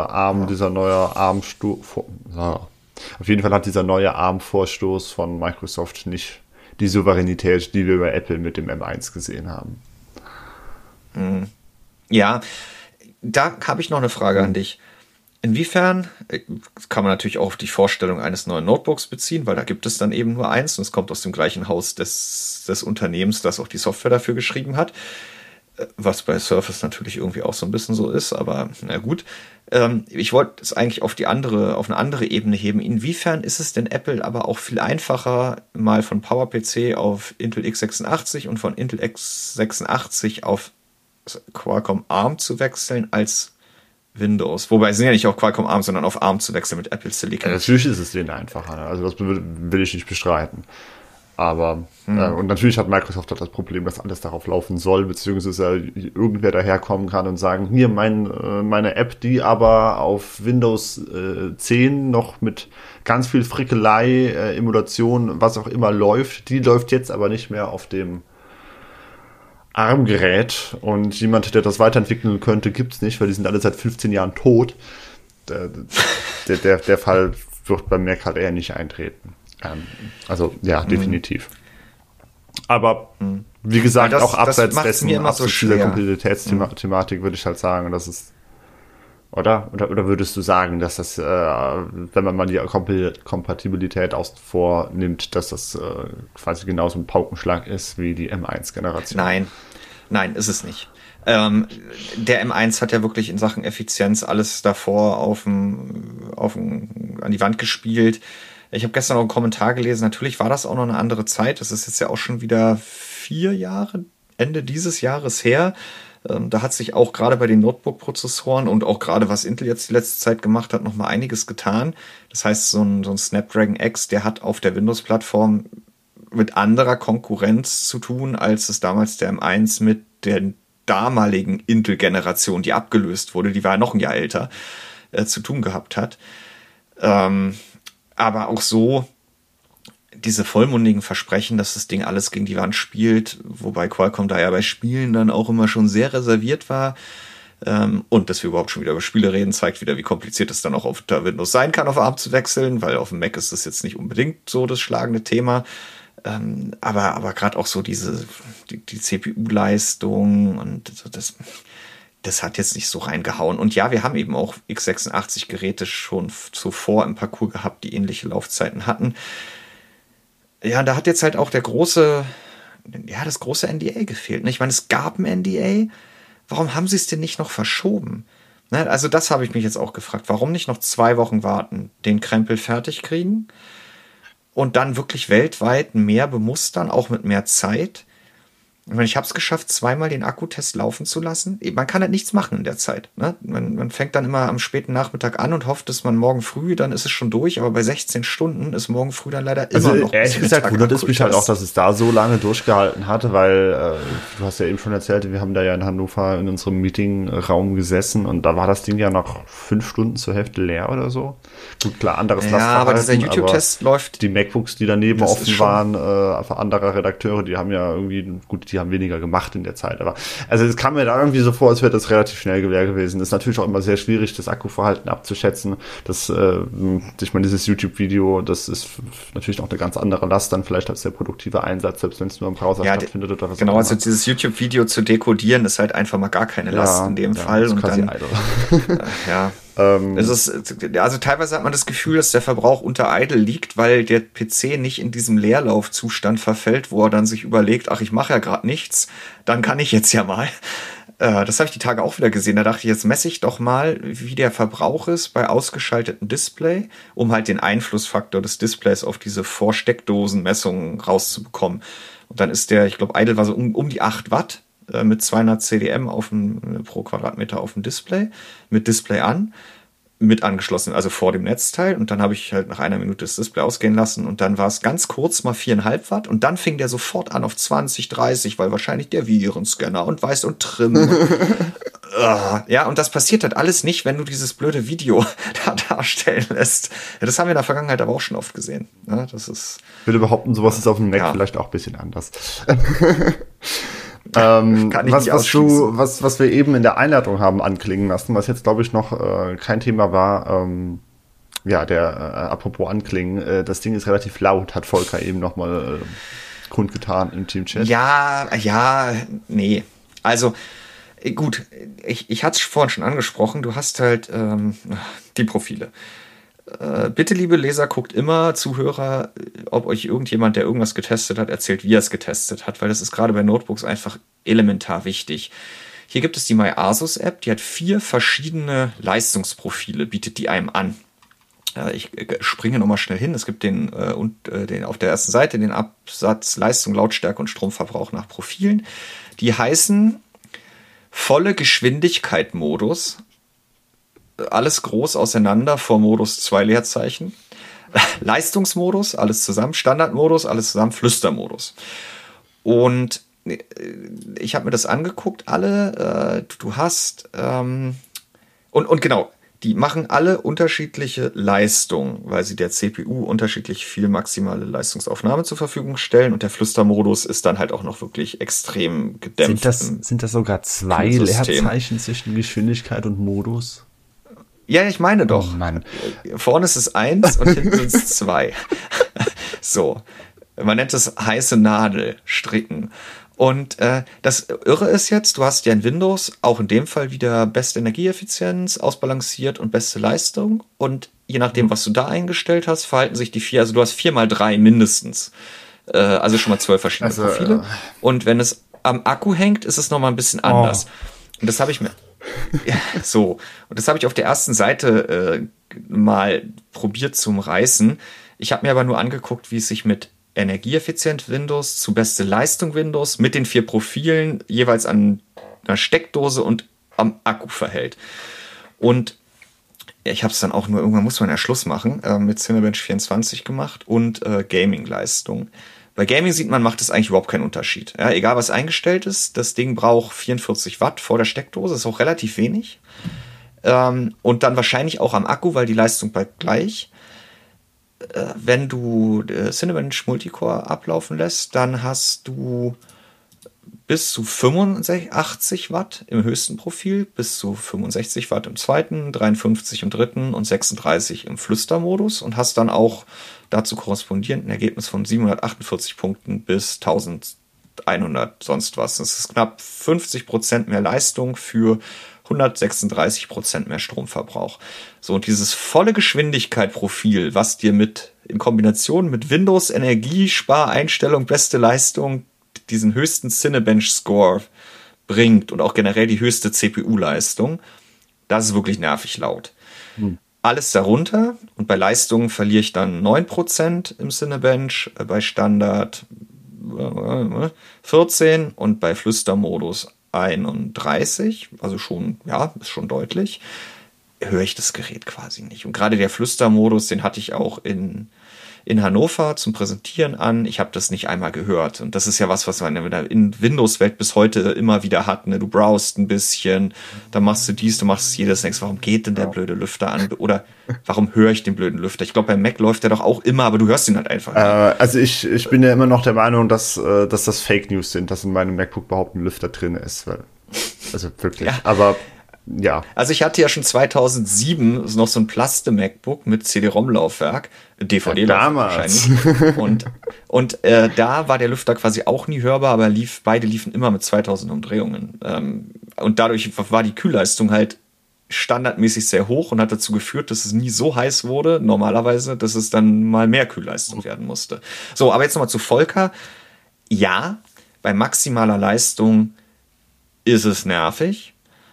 ARM-Vorstoß von Microsoft nicht die Souveränität, die wir bei Apple mit dem M1 gesehen haben. Ja, da habe ich noch eine Frage an dich. Inwiefern, kann man natürlich auch auf die Vorstellung eines neuen Notebooks beziehen, weil da gibt es dann eben nur eins und es kommt aus dem gleichen Haus des Unternehmens, das auch die Software dafür geschrieben hat, was bei Surface natürlich irgendwie auch so ein bisschen so ist, aber na gut. Ich wollte es eigentlich auf eine andere Ebene heben. Inwiefern ist es denn Apple aber auch viel einfacher, mal von PowerPC auf Intel x86 und von Intel x86 auf Qualcomm ARM zu wechseln als Windows? Wobei, es sind ja nicht auf Qualcomm ARM, sondern auf ARM zu wechseln mit Apple Silicon. Ja, natürlich ist es denen einfacher. Also das will ich nicht bestreiten. Aber, und natürlich hat Microsoft das Problem, dass alles darauf laufen soll, beziehungsweise irgendwer daherkommen kann und sagen, hier, meine App, die aber auf Windows 10 noch mit ganz viel Frickelei, Emulation, was auch immer läuft, die läuft jetzt aber nicht mehr auf dem ARM-Gerät und jemand, der das weiterentwickeln könnte, gibt's nicht, weil die sind alle seit 15 Jahren tot. Der Fall wird beim Mac halt nicht eintreten. Also, ja, definitiv. Aber Wie gesagt, auch abseits dessen, abseits dieser Komplexitätsthematik würde ich halt sagen, dass es, oder würdest du sagen, dass das, wenn man mal die Kompatibilität außen vor nimmt, dass das quasi genauso ein Paukenschlag ist wie die M1-Generation? Nein, ist es nicht. Der M1 hat ja wirklich in Sachen Effizienz alles davor an die Wand gespielt. Ich habe gestern noch einen Kommentar gelesen, natürlich war das auch noch eine andere Zeit. Das ist jetzt ja auch schon wieder 4 Jahre, Ende dieses Jahres her. Da hat sich auch gerade bei den Notebook-Prozessoren und auch gerade was Intel jetzt die letzte Zeit gemacht hat, noch mal einiges getan. Das heißt, so ein Snapdragon X, der hat auf der Windows-Plattform mit anderer Konkurrenz zu tun, als es damals der M1 mit der damaligen Intel-Generation, die abgelöst wurde, die war ja noch ein Jahr älter, zu tun gehabt hat. Aber auch so diese vollmundigen Versprechen, dass das Ding alles gegen die Wand spielt, wobei Qualcomm da ja bei Spielen dann auch immer schon sehr reserviert war. Und dass wir überhaupt schon wieder über Spiele reden, zeigt wieder, wie kompliziert es dann auch auf der Windows sein kann, auf ARM zu wechseln, weil auf dem Mac ist das jetzt nicht unbedingt so das schlagende Thema. Aber gerade auch so die CPU-Leistung und das hat jetzt nicht so reingehauen. Und ja, wir haben eben auch x86-Geräte schon zuvor im Parcours gehabt, die ähnliche Laufzeiten hatten. Ja, da hat jetzt halt auch das große NDA gefehlt. Ich meine, es gab ein NDA. Warum haben sie es denn nicht noch verschoben? Also das habe ich mich jetzt auch gefragt. Warum nicht noch 2 Wochen warten, den Krempel fertig kriegen und dann wirklich weltweit mehr bemustern, auch mit mehr Zeit? Ich habe es geschafft, 2-mal den Akkutest laufen zu lassen. Man kann halt nichts machen in der Zeit. Ne? Man fängt dann immer am späten Nachmittag an und hofft, dass man morgen früh, dann ist es schon durch. Aber bei 16 Stunden ist morgen früh dann leider immer noch. Ehrlich gesagt, wundert es mich halt auch, dass es da so lange durchgehalten hatte, weil du hast ja eben schon erzählt, wir haben da ja in Hannover in unserem Meetingraum gesessen und da war das Ding ja noch 5 Stunden zur Hälfte leer oder so. Gut, klar, anderes Lastverhalten. Aber dieser YouTube-Test läuft. Die MacBooks, die daneben offen waren, anderer Redakteure, die haben ja irgendwie, gut, die haben weniger gemacht in der Zeit. Aber also es kam mir da irgendwie so vor, als wäre das relativ schnell leer gewesen. Das ist natürlich auch immer sehr schwierig, das Akkuverhalten abzuschätzen. Ich meine, dieses YouTube-Video, das ist natürlich noch eine ganz andere Last dann vielleicht als der produktive Einsatz, selbst wenn es nur im Browser stattfindet oder was. Genau, also dieses YouTube-Video zu dekodieren, ist halt einfach mal gar keine Last in dem Fall. Das ist quasi idle. Also teilweise hat man das Gefühl, dass der Verbrauch unter idle liegt, weil der PC nicht in diesem Leerlaufzustand verfällt, wo er dann sich überlegt, ach, ich mache ja gerade nichts, dann kann ich jetzt ja mal. Das habe ich die Tage auch wieder gesehen. Da dachte ich, jetzt messe ich doch mal, wie der Verbrauch ist bei ausgeschaltetem Display, um halt den Einflussfaktor des Displays auf diese Vorsteckdosenmessungen rauszubekommen. Und dann ist der, ich glaube, idle war so um die 8 Watt. Mit 200 CDM pro Quadratmeter auf dem Display, mit Display an, mit angeschlossen, also vor dem Netzteil. Und dann habe ich halt nach 1 Minute das Display ausgehen lassen und dann war es ganz kurz mal 4,5 Watt und dann fing der sofort an auf 20, 30, weil wahrscheinlich der Virenscanner und Weiß und Trim. Ja, und das passiert halt alles nicht, wenn du dieses blöde Video da darstellen lässt. Ja, das haben wir in der Vergangenheit aber auch schon oft gesehen. Ja, das ist. Ich würde behaupten, sowas ist auf dem Mac vielleicht auch ein bisschen anders. Was wir eben in der Einleitung haben anklingen lassen, was jetzt glaube ich noch kein Thema war, apropos anklingen, das Ding ist relativ laut, hat Volker eben nochmal kundgetan im Team-Chat. Nee. Also gut, ich hatte es vorhin schon angesprochen, du hast halt die Profile. Bitte, liebe Leser, guckt immer, Zuhörer, ob euch irgendjemand, der irgendwas getestet hat, erzählt, wie er es getestet hat, weil das ist gerade bei Notebooks einfach elementar wichtig. Hier gibt es die MyAsus-App, die hat 4 verschiedene Leistungsprofile, bietet die einem an. Ich springe nochmal schnell hin. Es gibt den auf der ersten Seite den Absatz Leistung, Lautstärke und Stromverbrauch nach Profilen. Die heißen volle Geschwindigkeit-Modus. Alles groß auseinander vor Modus 2 Leerzeichen. Leistungsmodus, alles zusammen. Standardmodus, alles zusammen. Flüstermodus. Und ich habe mir das angeguckt, alle. Du hast und genau, die machen alle unterschiedliche Leistung, weil sie der CPU unterschiedlich viel maximale Leistungsaufnahme zur Verfügung stellen und der Flüstermodus ist dann halt auch noch wirklich extrem gedämpft. Sind das sogar 2 Leerzeichen zwischen Geschwindigkeit und Modus? Ja, ich meine doch. Vorne ist es 1 und hinten sind es 2. So. Man nennt es heiße Nadel stricken. Und das Irre ist jetzt, du hast ja in Windows auch in dem Fall wieder beste Energieeffizienz, ausbalanciert und beste Leistung. Und je nachdem, was du da eingestellt hast, verhalten sich die 4, also du hast 4x3 mindestens. Also schon mal 12 verschiedene Profile. Und wenn es am Akku hängt, ist es nochmal ein bisschen anders. Und das habe ich mir... Ja, so. Und das habe ich auf der ersten Seite mal probiert zum Reißen. Ich habe mir aber nur angeguckt, wie es sich mit energieeffizient Windows zu beste Leistung Windows mit den 4 Profilen jeweils an einer Steckdose und am Akku verhält. Und ich habe es dann auch nur, irgendwann muss man ja Schluss machen, mit Cinebench 24 gemacht und Gaming-Leistung. Bei Gaming sieht man, macht es eigentlich überhaupt keinen Unterschied. Ja, egal was eingestellt ist, das Ding braucht 44 Watt vor der Steckdose, ist auch relativ wenig. Und dann wahrscheinlich auch am Akku, weil die Leistung bleibt gleich. Wenn du Cinebench Multicore ablaufen lässt, dann hast du bis zu 85 Watt im höchsten Profil, bis zu 65 Watt im zweiten, 53 im dritten und 36 im Flüstermodus und hast dann auch dazu korrespondierend ein Ergebnis von 748 Punkten bis 1100 sonst was. Das ist knapp 50% mehr Leistung für 136% mehr Stromverbrauch. So, und dieses volle Geschwindigkeit-Profil, was dir in Kombination mit Windows, Energiespareinstellung, beste Leistung, diesen höchsten Cinebench-Score bringt und auch generell die höchste CPU-Leistung, das ist wirklich nervig laut. Alles darunter, und bei Leistung verliere ich dann 9% im Cinebench, bei Standard 14 und bei Flüstermodus 31, also schon, ja, ist schon deutlich, höre ich das Gerät quasi nicht. Und gerade der Flüstermodus, den hatte ich auch in Hannover zum Präsentieren an. Ich habe das nicht einmal gehört. Und das ist ja was man in Windows-Welt bis heute immer wieder hat. Ne? Du browst ein bisschen, dann machst du dies, du machst jedes nächste. Warum geht denn der blöde Lüfter an? Oder warum höre ich den blöden Lüfter? Ich glaube, beim Mac läuft der doch auch immer, aber du hörst ihn halt einfach nicht. Also ich bin ja immer noch der Meinung, dass das Fake News sind, dass in meinem MacBook überhaupt ein Lüfter drin ist. Also wirklich. Ja. Aber ja. Also ich hatte ja schon 2007 noch so ein Plaste-MacBook mit CD-ROM-Laufwerk, DVD-Laufwerk wahrscheinlich. Und da war der Lüfter quasi auch nie hörbar, aber beide liefen immer mit 2000 Umdrehungen. Und dadurch war die Kühlleistung halt standardmäßig sehr hoch und hat dazu geführt, dass es nie so heiß wurde, normalerweise, dass es dann mal mehr Kühlleistung werden musste. So, aber jetzt nochmal zu Volker. Ja, bei maximaler Leistung ist es nervig.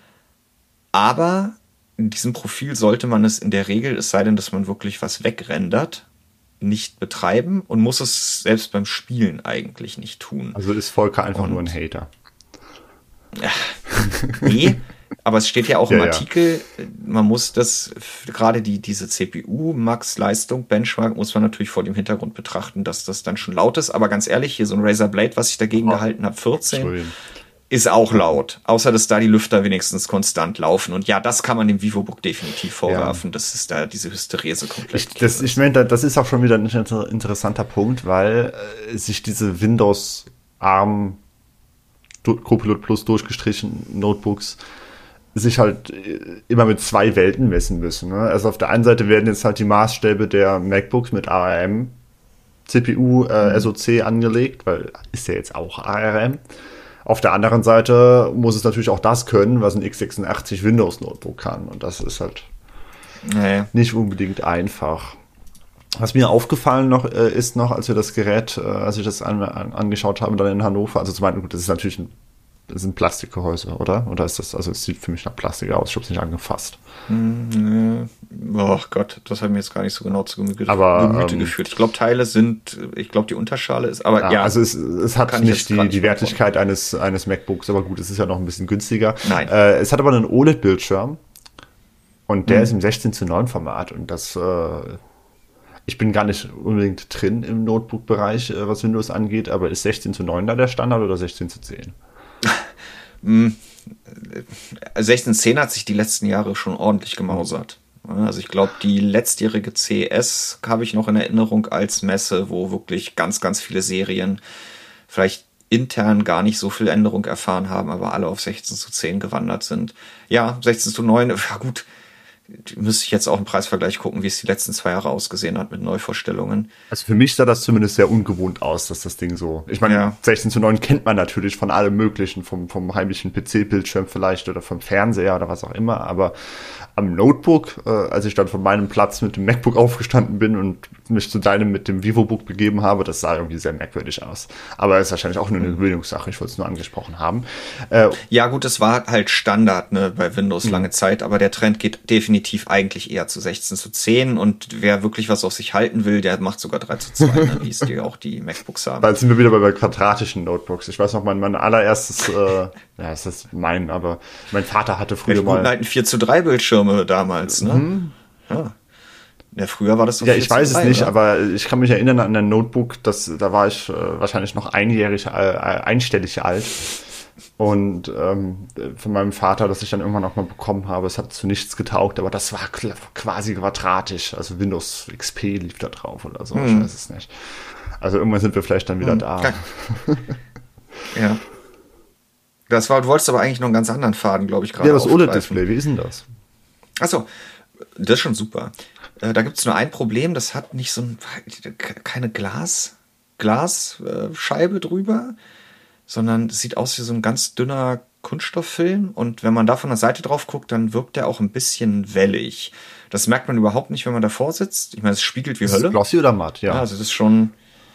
Aber in diesem Profil sollte man es in der Regel, es sei denn, dass man wirklich was wegrendert, nicht betreiben und muss es selbst beim Spielen eigentlich nicht tun. Also ist Volker einfach nur ein Hater. Ja, nee, aber es steht ja auch im Artikel, man muss das, gerade diese CPU-Max-Leistung-Benchmark muss man natürlich vor dem Hintergrund betrachten, dass das dann schon laut ist. Aber ganz ehrlich, hier so ein Razer Blade, was ich dagegen gehalten habe, 14, ist auch laut, außer dass da die Lüfter wenigstens konstant laufen. Und ja, das kann man dem VivoBook definitiv vorwerfen, dass es da diese Hysterese komplett ich meine, das ist auch schon wieder ein interessanter Punkt, weil sich diese Windows ARM Copilot Plus durchgestrichen Notebooks sich halt immer mit 2 Welten messen müssen. Ne? Also auf der einen Seite werden jetzt halt die Maßstäbe der MacBooks mit ARM CPU SoC angelegt, weil ist ja jetzt auch ARM. Auf der anderen Seite muss es natürlich auch das können, was ein x86 Windows Notebook kann. Und das ist halt nicht unbedingt einfach. Was mir aufgefallen ist, als wir das Gerät, als ich das angeschaut habe, dann in Hannover, also zum einen, gut, das ist natürlich das sind Plastikgehäuse, oder? Oder ist das, also es sieht für mich nach Plastik aus, ich habe es nicht angefasst. Oh Gott, das hat mir jetzt gar nicht so genau zu Gemüte geführt. Ich glaube, Teile sind, die Unterschale ist, aber ja. Also es hat nicht die Wertigkeit eines MacBooks, aber gut, es ist ja noch ein bisschen günstiger. Nein. Es hat aber einen OLED-Bildschirm und der ist im 16:9 Format und das, ich bin gar nicht unbedingt drin im Notebook-Bereich, was Windows angeht, aber ist 16:9 da der Standard oder 16:10? 1610 hat sich die letzten Jahre schon ordentlich gemausert. Also ich glaube, die letztjährige CES habe ich noch in Erinnerung als Messe, wo wirklich ganz, ganz viele Serien vielleicht intern gar nicht so viel Änderung erfahren haben, aber alle auf 16:10 gewandert sind. Ja, 16:9, ja gut, müsste ich jetzt auch im Preisvergleich gucken, wie es die letzten 2 Jahre ausgesehen hat mit Neuvorstellungen. Also für mich sah das zumindest sehr ungewohnt aus, dass das Ding so, ich meine, 16:9 kennt man natürlich von allem Möglichen, vom heimlichen PC-Bildschirm vielleicht oder vom Fernseher oder was auch immer, aber am Notebook, als ich dann von meinem Platz mit dem MacBook aufgestanden bin und mich zu deinem mit dem VivoBook begeben habe, das sah irgendwie sehr merkwürdig aus. Aber es ist wahrscheinlich auch nur eine Gewöhnungssache, ich wollte es nur angesprochen haben. Ja gut, es war halt Standard, ne, bei Windows lange Zeit, aber der Trend geht definitiv eigentlich eher zu 16:10 und wer wirklich was auf sich halten will, der macht sogar 3:2, ne, wie es auch die MacBooks haben. Da sind wir wieder bei quadratischen Notebooks. Ich weiß noch, mein allererstes, ja, es ist aber mein Vater hatte früher mal... Halt ein 4:3 Bildschirme damals, ne? Ja, früher war das so. Ja, ich weiß es nicht, oder? Aber ich kann mich erinnern an ein Notebook, da war ich wahrscheinlich noch einstellig alt. Und von meinem Vater, das ich dann irgendwann auch mal bekommen habe, es hat zu nichts getaugt, aber das war quasi quadratisch. Also Windows XP lief da drauf oder so, ich weiß es nicht. Also irgendwann sind wir vielleicht dann wieder da. Ja. Du wolltest aber eigentlich noch einen ganz anderen Faden, glaube ich, gerade. Ja, das OLED-Display, wie ist denn das? Achso, das ist schon super. Da gibt es nur ein Problem, das hat nicht keine Glasscheibe drüber, sondern es sieht aus wie so ein ganz dünner Kunststofffilm und wenn man da von der Seite drauf guckt, dann wirkt der auch ein bisschen wellig. Das merkt man überhaupt nicht, wenn man davor sitzt. Ich meine, es spiegelt wie Hölle. Ist es glossy oder matt? Ja, also das ist schon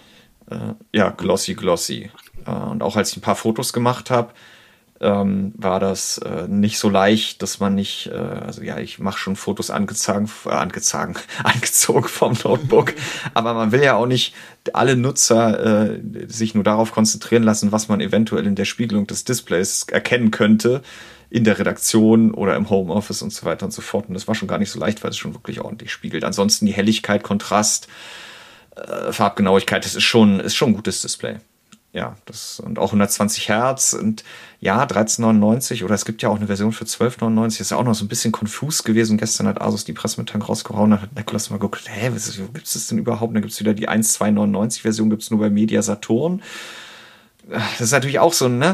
glossy. Und auch als ich ein paar Fotos gemacht habe, war das nicht so leicht, dass man nicht, ich mache schon Fotos angezogen vom Notebook, aber man will ja auch nicht alle Nutzer sich nur darauf konzentrieren lassen, was man eventuell in der Spiegelung des Displays erkennen könnte, in der Redaktion oder im Homeoffice und so weiter und so fort. Und das war schon gar nicht so leicht, weil es schon wirklich ordentlich spiegelt. Ansonsten die Helligkeit, Kontrast, Farbgenauigkeit, das ist schon ein gutes Display. Ja, und auch 120 Hertz und ja, 13,99 oder es gibt ja auch eine Version für 12,99. Das ist ja auch noch so ein bisschen konfus gewesen. Gestern hat Asus die Pressemitteilung rausgehauen, dann hat Nikolaus mal geguckt, wo gibt's das denn überhaupt? Und dann gibt's wieder die 1,299 Version, gibt's nur bei Media Saturn. Das ist natürlich auch so ein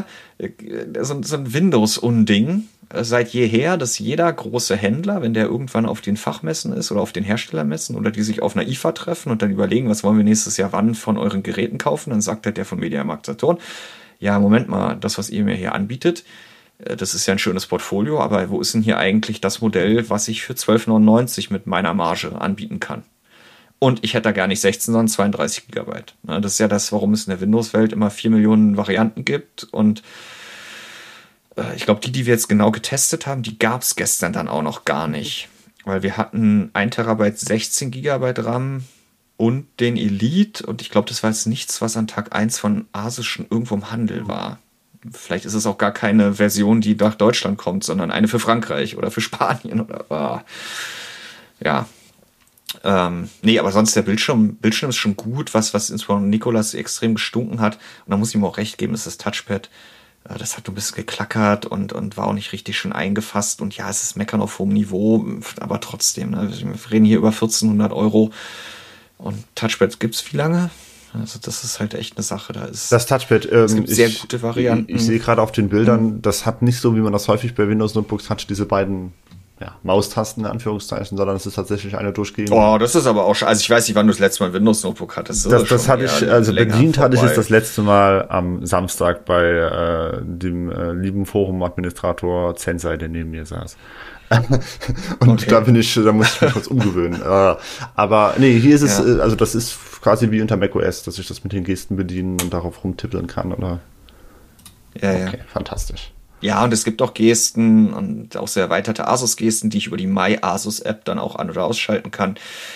Windows-Unding seit jeher, dass jeder große Händler, wenn der irgendwann auf den Fachmessen ist oder auf den Herstellermessen oder die sich auf einer IFA treffen und dann überlegen, was wollen wir nächstes Jahr wann von euren Geräten kaufen, dann sagt halt der von MediaMarkt Saturn, ja, Moment mal, das, was ihr mir hier anbietet, das ist ja ein schönes Portfolio, aber wo ist denn hier eigentlich das Modell, was ich für 12,99 mit meiner Marge anbieten kann? Und ich hätte da gar nicht 16, sondern 32 Gigabyte. Das ist ja das, warum es in der Windows-Welt immer 4 Millionen Varianten gibt. Und ich glaube, die wir jetzt genau getestet haben, die gab es gestern dann auch noch gar nicht. Weil wir hatten 1 Terabyte 16 Gigabyte RAM und den Elite. Und ich glaube, das war jetzt nichts, was an Tag 1 von Asus schon irgendwo im Handel war. Vielleicht ist es auch gar keine Version, die nach Deutschland kommt, sondern eine für Frankreich oder für Spanien. Oder ja. Nee, aber sonst der Bildschirm ist schon gut, was insbesondere Nikolas extrem gestunken hat. Und da muss ich ihm auch recht geben, ist das Touchpad. Das hat ein bisschen geklackert und war auch nicht richtig schön eingefasst. Und ja, es ist Meckern auf hohem Niveau, aber trotzdem. Ne? Wir reden hier über 1.400 €. Und Touchpad gibt's wie lange? Also das ist halt echt eine Sache. Das Touchpad, es gibt sehr gute Varianten. Ich sehe gerade auf den Bildern, das hat nicht so, wie man das häufig bei Windows Notebooks hat, diese beiden Maustasten in Anführungszeichen, sondern es ist tatsächlich eine durchgehende. Oh, das ist aber auch schon, also ich weiß nicht, wann du das letzte Mal ein Windows-Notebook hattest. Das hatte ich, also bedient hatte ich es das letzte Mal am Samstag bei dem lieben Forum-Administrator Zensei, der neben mir saß. Und da muss ich mich kurz umgewöhnen. Aber nee, hier ist es, also das ist quasi wie unter macOS, dass ich das mit den Gesten bedienen und darauf rumtippeln kann, oder? Okay, fantastisch. Ja, und es gibt auch Gesten und auch sehr erweiterte Asus-Gesten, die ich über die My Asus-App dann auch an- oder ausschalten kann.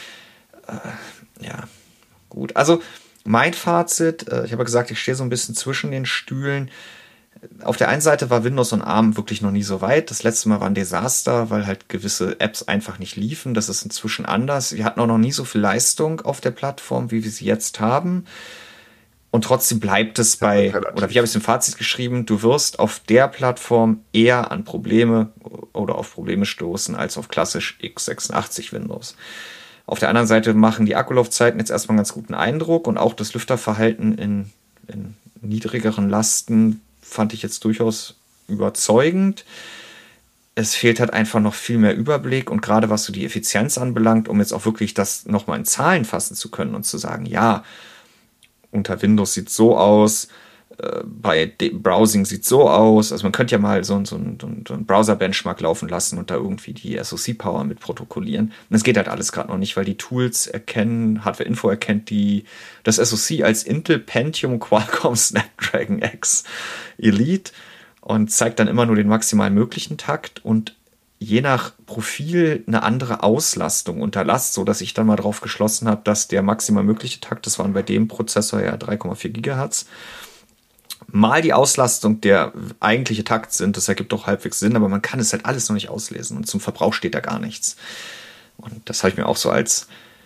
Ja, gut. Also mein Fazit, ich habe ja gesagt, ich stehe so ein bisschen zwischen den Stühlen. Auf der einen Seite war Windows und ARM wirklich noch nie so weit. Das letzte Mal war ein Desaster, weil halt gewisse Apps einfach nicht liefen. Das ist inzwischen anders. Wir hatten auch noch nie so viel Leistung auf der Plattform, wie wir sie jetzt haben. Und trotzdem bleibt es bei, oder wie habe ich es im Fazit geschrieben, du wirst auf der Plattform eher an Probleme oder auf Probleme stoßen als auf klassisch x86 Windows. Auf der anderen Seite machen die Akkulaufzeiten jetzt erstmal einen ganz guten Eindruck und auch das Lüfterverhalten in niedrigeren Lasten fand ich jetzt durchaus überzeugend. es fehlt halt einfach noch viel mehr Überblick und gerade was so die Effizienz anbelangt, um jetzt auch wirklich das nochmal in Zahlen fassen zu können und zu sagen, ja, unter Windows sieht so aus, bei Browsing sieht so aus. Also man könnte ja mal so ein Browser-Benchmark laufen lassen und da irgendwie die SoC-Power mit protokollieren. Und das geht halt alles gerade noch nicht, weil die Tools erkennen, Hardware-Info erkennt das SoC als Intel Pentium Qualcomm Snapdragon X Elite und zeigt dann immer nur den maximal möglichen Takt und je nach Profil eine andere Auslastung unter Last, sodass ich dann mal drauf geschlossen habe, dass der maximal mögliche Takt, das waren bei dem Prozessor ja 3,4 Gigahertz, mal die Auslastung der eigentliche Takt sind. Das ergibt doch halbwegs Sinn, aber man kann es halt alles noch nicht auslesen und zum Verbrauch steht da gar nichts. Und das habe ich mir auch so als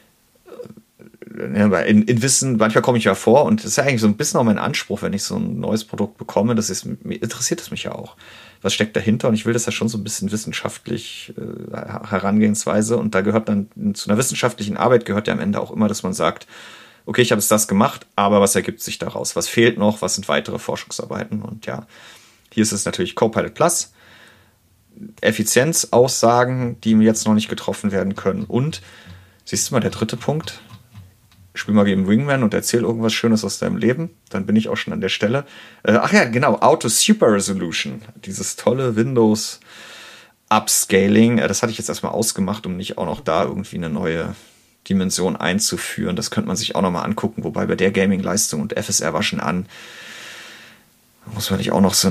in Wissen, manchmal komme ich ja vor und das ist ja eigentlich so ein bisschen auch mein Anspruch, wenn ich so ein neues Produkt bekomme, interessiert es mich ja auch. Was steckt dahinter? Und ich will das ja schon so ein bisschen wissenschaftlich Herangehensweise und da gehört dann zu einer wissenschaftlichen Arbeit gehört ja am Ende auch immer, dass man sagt, okay, ich habe jetzt das gemacht, aber was ergibt sich daraus? Was fehlt noch? Was sind weitere Forschungsarbeiten? Und ja, hier ist es natürlich Copilot Plus, Effizienzaussagen, die jetzt noch nicht getroffen werden können. Und, siehst du mal, der dritte Punkt, spiel mal Game Wingman und erzähl irgendwas Schönes aus deinem Leben. Dann bin ich auch schon an der Stelle. Ach ja, genau, Auto Super Resolution. Dieses tolle Windows Upscaling. Das hatte ich jetzt erstmal ausgemacht, um nicht auch noch da irgendwie eine neue Dimension einzuführen. Das könnte man sich auch nochmal angucken, wobei bei der Gaming-Leistung und FSR war schon an, muss man nicht auch noch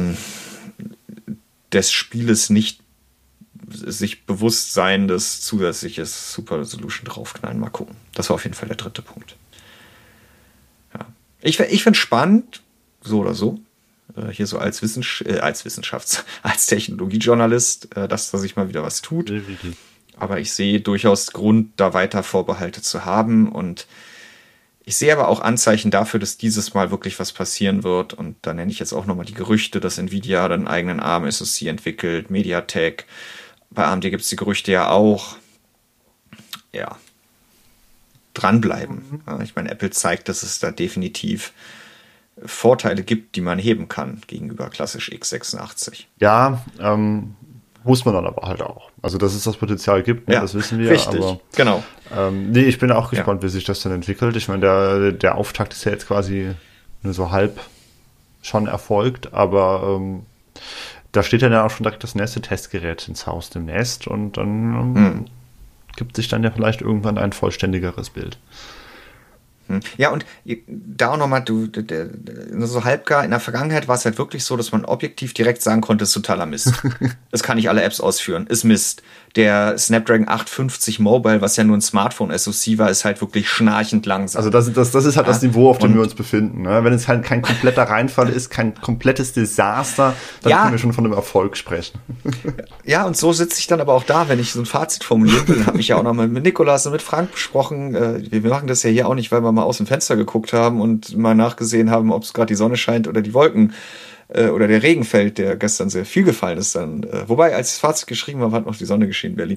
des Spieles nicht sich bewusst sein, das zusätzliches Super Resolution draufknallen. Mal gucken. Das war auf jeden Fall der dritte Punkt. Ja. Ich finde spannend, so oder so, hier so als als Technologiejournalist, dass da sich mal wieder was tut. Aber ich sehe durchaus Grund, da weiter Vorbehalte zu haben. Und ich sehe aber auch Anzeichen dafür, dass dieses Mal wirklich was passieren wird. Und da nenne ich jetzt auch nochmal die Gerüchte, dass Nvidia einen eigenen ARM-SoC entwickelt, Mediatek. Bei AMD gibt es die Gerüchte ja auch. Ja, dranbleiben. Ja, ich meine, Apple zeigt, dass es da definitiv Vorteile gibt, die man heben kann gegenüber klassisch x86. Ja, muss man dann aber halt auch. Also, dass es das Potenzial gibt, ja, das wissen wir. Richtig, aber, genau. Nee, ich bin auch gespannt, wie sich das dann entwickelt. Ich meine, der Auftakt ist ja jetzt quasi nur so halb schon erfolgt, aber da steht dann ja auch schon direkt das nächste Testgerät ins Haus demnächst und dann gibt sich dann ja vielleicht irgendwann ein vollständigeres Bild. Ja, und da auch nochmal, so halbgar, in der Vergangenheit war es halt wirklich so, dass man objektiv direkt sagen konnte, es ist totaler Mist. Es kann nicht alle Apps ausführen, ist Mist. Der Snapdragon 850 Mobile, was ja nur ein Smartphone-SoC war, ist halt wirklich schnarchend langsam. Also das ist halt das Niveau, auf dem wir uns befinden. Ne? Wenn es halt kein kompletter Reinfall ist, kein komplettes Desaster, dann können wir schon von einem Erfolg sprechen. Ja, und so sitze ich dann aber auch da, wenn ich so ein Fazit formulieren will. Habe ich ja auch nochmal mit Nikolas und mit Frank besprochen. Wir machen das ja hier auch nicht, weil wir mal aus dem Fenster geguckt haben und mal nachgesehen haben, ob es gerade die Sonne scheint oder die Wolken oder der Regen fällt, der gestern sehr viel gefallen ist. Dann, wobei, als das Fazit geschrieben war, hat noch die Sonne geschienen in Berlin.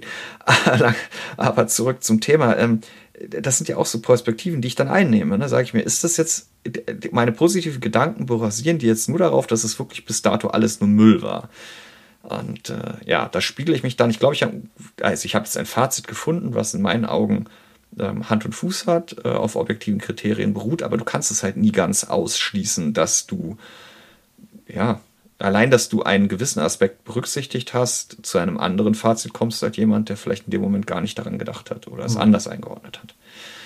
Aber zurück zum Thema. Das sind ja auch so Perspektiven, die ich dann einnehme. Ne? Sage ich mir, ist das jetzt, meine positiven Gedanken basieren die jetzt nur darauf, dass es wirklich bis dato alles nur Müll war. Und da spiegele ich mich dann. Ich glaube, ich habe jetzt ein Fazit gefunden, was in meinen Augen Hand und Fuß hat, auf objektiven Kriterien beruht, aber du kannst es halt nie ganz ausschließen, dass du, allein, dass du einen gewissen Aspekt berücksichtigt hast, zu einem anderen Fazit kommst als jemand, der vielleicht in dem Moment gar nicht daran gedacht hat oder es anders eingeordnet hat.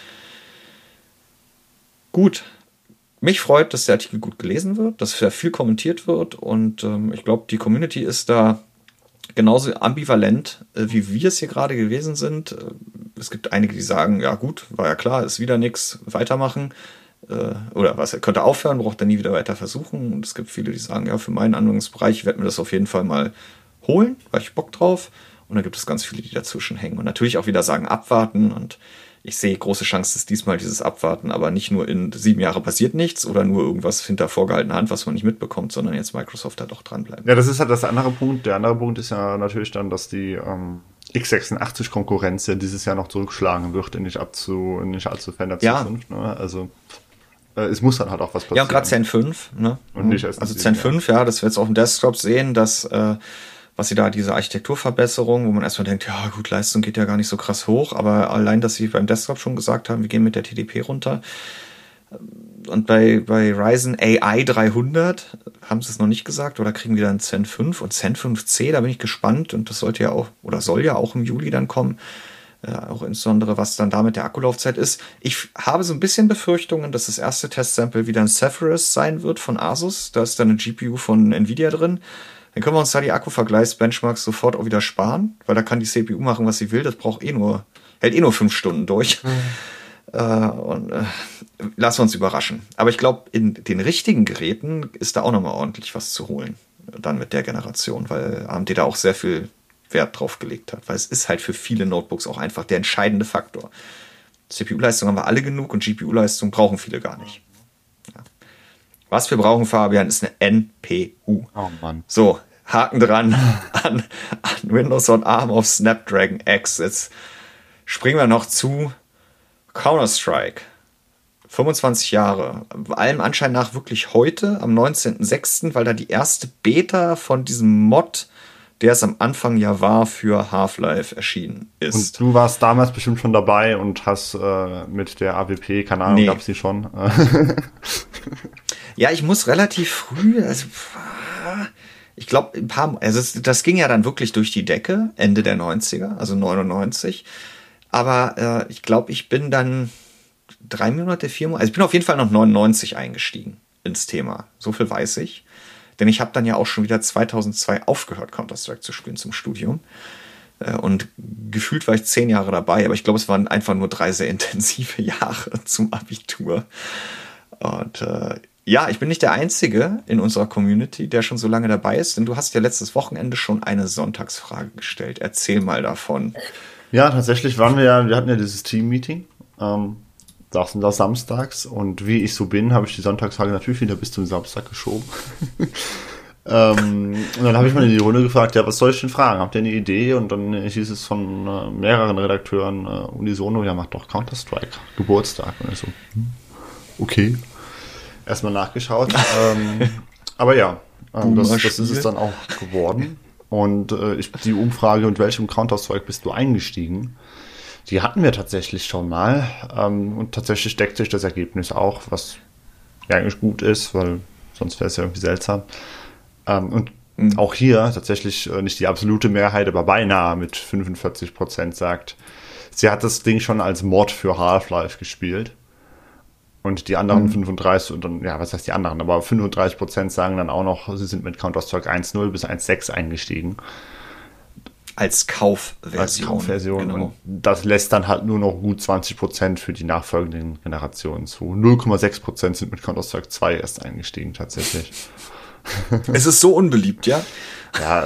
Gut. Mich freut, dass der Artikel gut gelesen wird, dass viel kommentiert wird und ich glaube, die Community ist da genauso ambivalent, wie wir es hier gerade gewesen sind. Es gibt einige, die sagen, ja gut, war ja klar, ist wieder nichts, weitermachen. Oder was, er könnte aufhören, braucht er nie wieder weiter versuchen. Und es gibt viele, die sagen, ja, für meinen Anwendungsbereich, ich werde mir das auf jeden Fall mal holen, weil ich Bock drauf. Und dann gibt es ganz viele, die dazwischen hängen. Und natürlich auch wieder sagen, abwarten. Und ich sehe große Chance, dass diesmal dieses Abwarten, aber nicht nur in 7 Jahren passiert nichts oder nur irgendwas hinter vorgehaltener Hand, was man nicht mitbekommt, sondern jetzt Microsoft da doch dranbleibt. Ja, das ist halt das andere Punkt. Der andere Punkt ist ja natürlich dann, dass die x86-Konkurrenz ja dieses Jahr noch zurückschlagen wird in nicht allzu ferner Zukunft. Ne? Also es muss dann halt auch was passieren. Ja, und gerade Zen 5. Ne? Und nicht erst also Zen 5, das wir jetzt auf dem Desktop sehen, das was sie da, diese Architekturverbesserung, wo man erstmal denkt, ja gut, Leistung geht ja gar nicht so krass hoch, aber allein, dass sie beim Desktop schon gesagt haben, wir gehen mit der TDP runter. Und bei Ryzen AI 300 haben sie es noch nicht gesagt, oder kriegen wir dann Zen 5 und Zen 5C, da bin ich gespannt, und das sollte ja auch, oder soll ja auch im Juli dann kommen, auch insbesondere, was dann da mit der Akkulaufzeit ist. Ich habe so ein bisschen Befürchtungen, dass das erste Testsample wieder ein Zephyrus sein wird von Asus, da ist dann eine GPU von Nvidia drin. Dann können wir uns da die Akkuvergleichsbenchmarks sofort auch wieder sparen, weil da kann die CPU machen, was sie will. Das hält eh nur 5 Stunden durch. Lassen wir uns überraschen. Aber ich glaube, in den richtigen Geräten ist da auch nochmal ordentlich was zu holen. Dann mit der Generation, weil AMD da auch sehr viel Wert drauf gelegt hat. Weil es ist halt für viele Notebooks auch einfach der entscheidende Faktor. CPU-Leistung haben wir alle genug und GPU-Leistung brauchen viele gar nicht. Ja. Was wir brauchen, Fabian, ist eine NPU. Oh Mann. So, Haken dran an Windows on ARM auf Snapdragon X. Jetzt springen wir noch zu Counter-Strike. 25 Jahre. Allem Anschein nach wirklich heute, am 19.06., weil da die erste Beta von diesem Mod, der es am Anfang ja war, für Half-Life erschienen ist. Und du warst damals bestimmt schon dabei und hast mit der AWP, keine Ahnung, gab es die schon? Ja, ich muss relativ früh, ich glaube, das ging ja dann wirklich durch die Decke, Ende der 90er, also 99. Aber ich glaube, ich bin dann 3 Monate, 4 Monate, also ich bin auf jeden Fall noch 99 eingestiegen ins Thema. So viel weiß ich. Denn ich habe dann ja auch schon wieder 2002 aufgehört, Counter-Strike zu spielen zum Studium. Und gefühlt war ich 10 Jahre dabei, aber ich glaube, es waren einfach nur 3 sehr intensive Jahre zum Abitur. Und ja, ich bin nicht der Einzige in unserer Community, der schon so lange dabei ist, denn du hast ja letztes Wochenende schon eine Sonntagsfrage gestellt. Erzähl mal davon. Ja, tatsächlich wir hatten ja dieses Team-Meeting, saßen da samstags, und wie ich so bin, habe ich die Sonntagsfrage natürlich wieder bis zum Samstag geschoben. Und dann habe ich mal in die Runde gefragt, ja, was soll ich denn fragen? Habt ihr eine Idee? Und dann hieß es von mehreren Redakteuren unisono, ja, macht doch Counter-Strike, Geburtstag. Und ich so, okay. Erstmal nachgeschaut. Aber ja, das ist es dann auch geworden. Und die Umfrage, mit welchem Counter-Strike bist du eingestiegen, die hatten wir tatsächlich schon mal. Und tatsächlich deckt sich das Ergebnis auch, was ja eigentlich gut ist, weil sonst wäre es ja irgendwie seltsam. Und auch hier tatsächlich nicht die absolute Mehrheit, aber beinahe mit 45% sagt, sie hat das Ding schon als Mod für Half-Life gespielt. Und die anderen 35, und dann, ja, was heißt die anderen? Aber 35% sagen dann auch noch, sie sind mit Counter-Strike 1.0 bis 1.6 eingestiegen. Als Kaufversion. Genau. Und das lässt dann halt nur noch gut 20% für die nachfolgenden Generationen zu. 0,6% sind mit Counter-Strike 2 erst eingestiegen, tatsächlich. Es ist so unbeliebt, ja? Ja,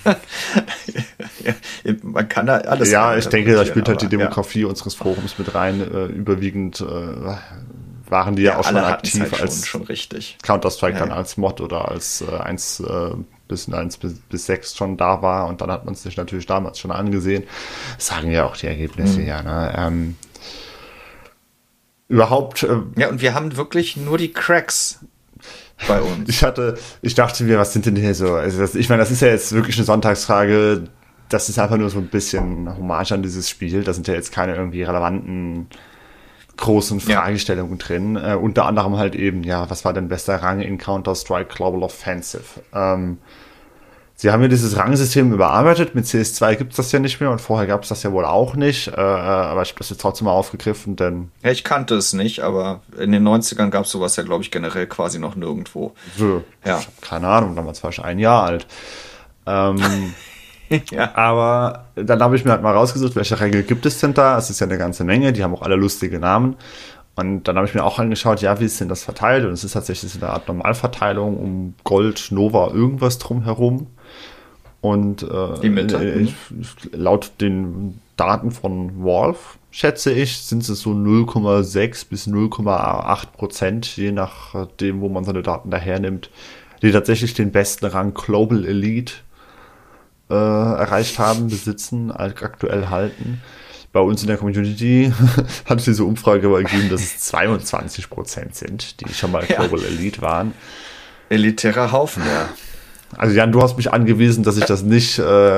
man kann da alles. Ja, ich denke, da spielt halt die Demografie unseres Forums mit rein. Überwiegend waren die ja auch schon aktiv, halt als schon richtig. Counter-Strike dann als Mod oder als 1 bis 6 schon da war, und dann hat man es sich natürlich damals schon angesehen. Das sagen ja auch die Ergebnisse, ja. Ne? Überhaupt. Ja, und wir haben wirklich nur die Cracks bei uns. Ich dachte mir, was sind denn hier so? Also ich meine, das ist ja jetzt wirklich eine Sonntagsfrage. Das ist einfach nur so ein bisschen Hommage an dieses Spiel. Da sind ja jetzt keine irgendwie relevanten großen Fragestellungen drin. Unter anderem halt eben, ja, was war denn bester Rang in Counter-Strike Global Offensive? Sie haben ja dieses Rangsystem überarbeitet. Mit CS2 gibt es das ja nicht mehr, und vorher gab es das ja wohl auch nicht. Aber ich habe das jetzt trotzdem mal aufgegriffen, denn... Ja, ich kannte es nicht, aber in den 90ern gab es sowas ja, glaube ich, generell quasi noch nirgendwo. So, ja. Ich habe keine Ahnung, damals war ich 1 Jahr alt. Ja. Aber dann habe ich mir halt mal rausgesucht, welche Regel gibt es denn da? Es ist ja eine ganze Menge, die haben auch alle lustige Namen. Und dann habe ich mir auch angeschaut, ja, wie ist denn das verteilt? Und es ist tatsächlich eine Art Normalverteilung um Gold, Nova, irgendwas drumherum. Und die Mitte, laut den Daten von Valve, schätze ich, sind es so 0,6 bis 0,8%, je nachdem, wo man seine Daten daher nimmt, die tatsächlich den besten Rang Global Elite erreicht haben, besitzen, aktuell halten. Bei uns in der Community hat es diese Umfrage aber ergeben, dass es 22% sind, die schon mal Global Elite waren. Elitärer Haufen, ja. Also Jan, du hast mich angewiesen, dass ich das nicht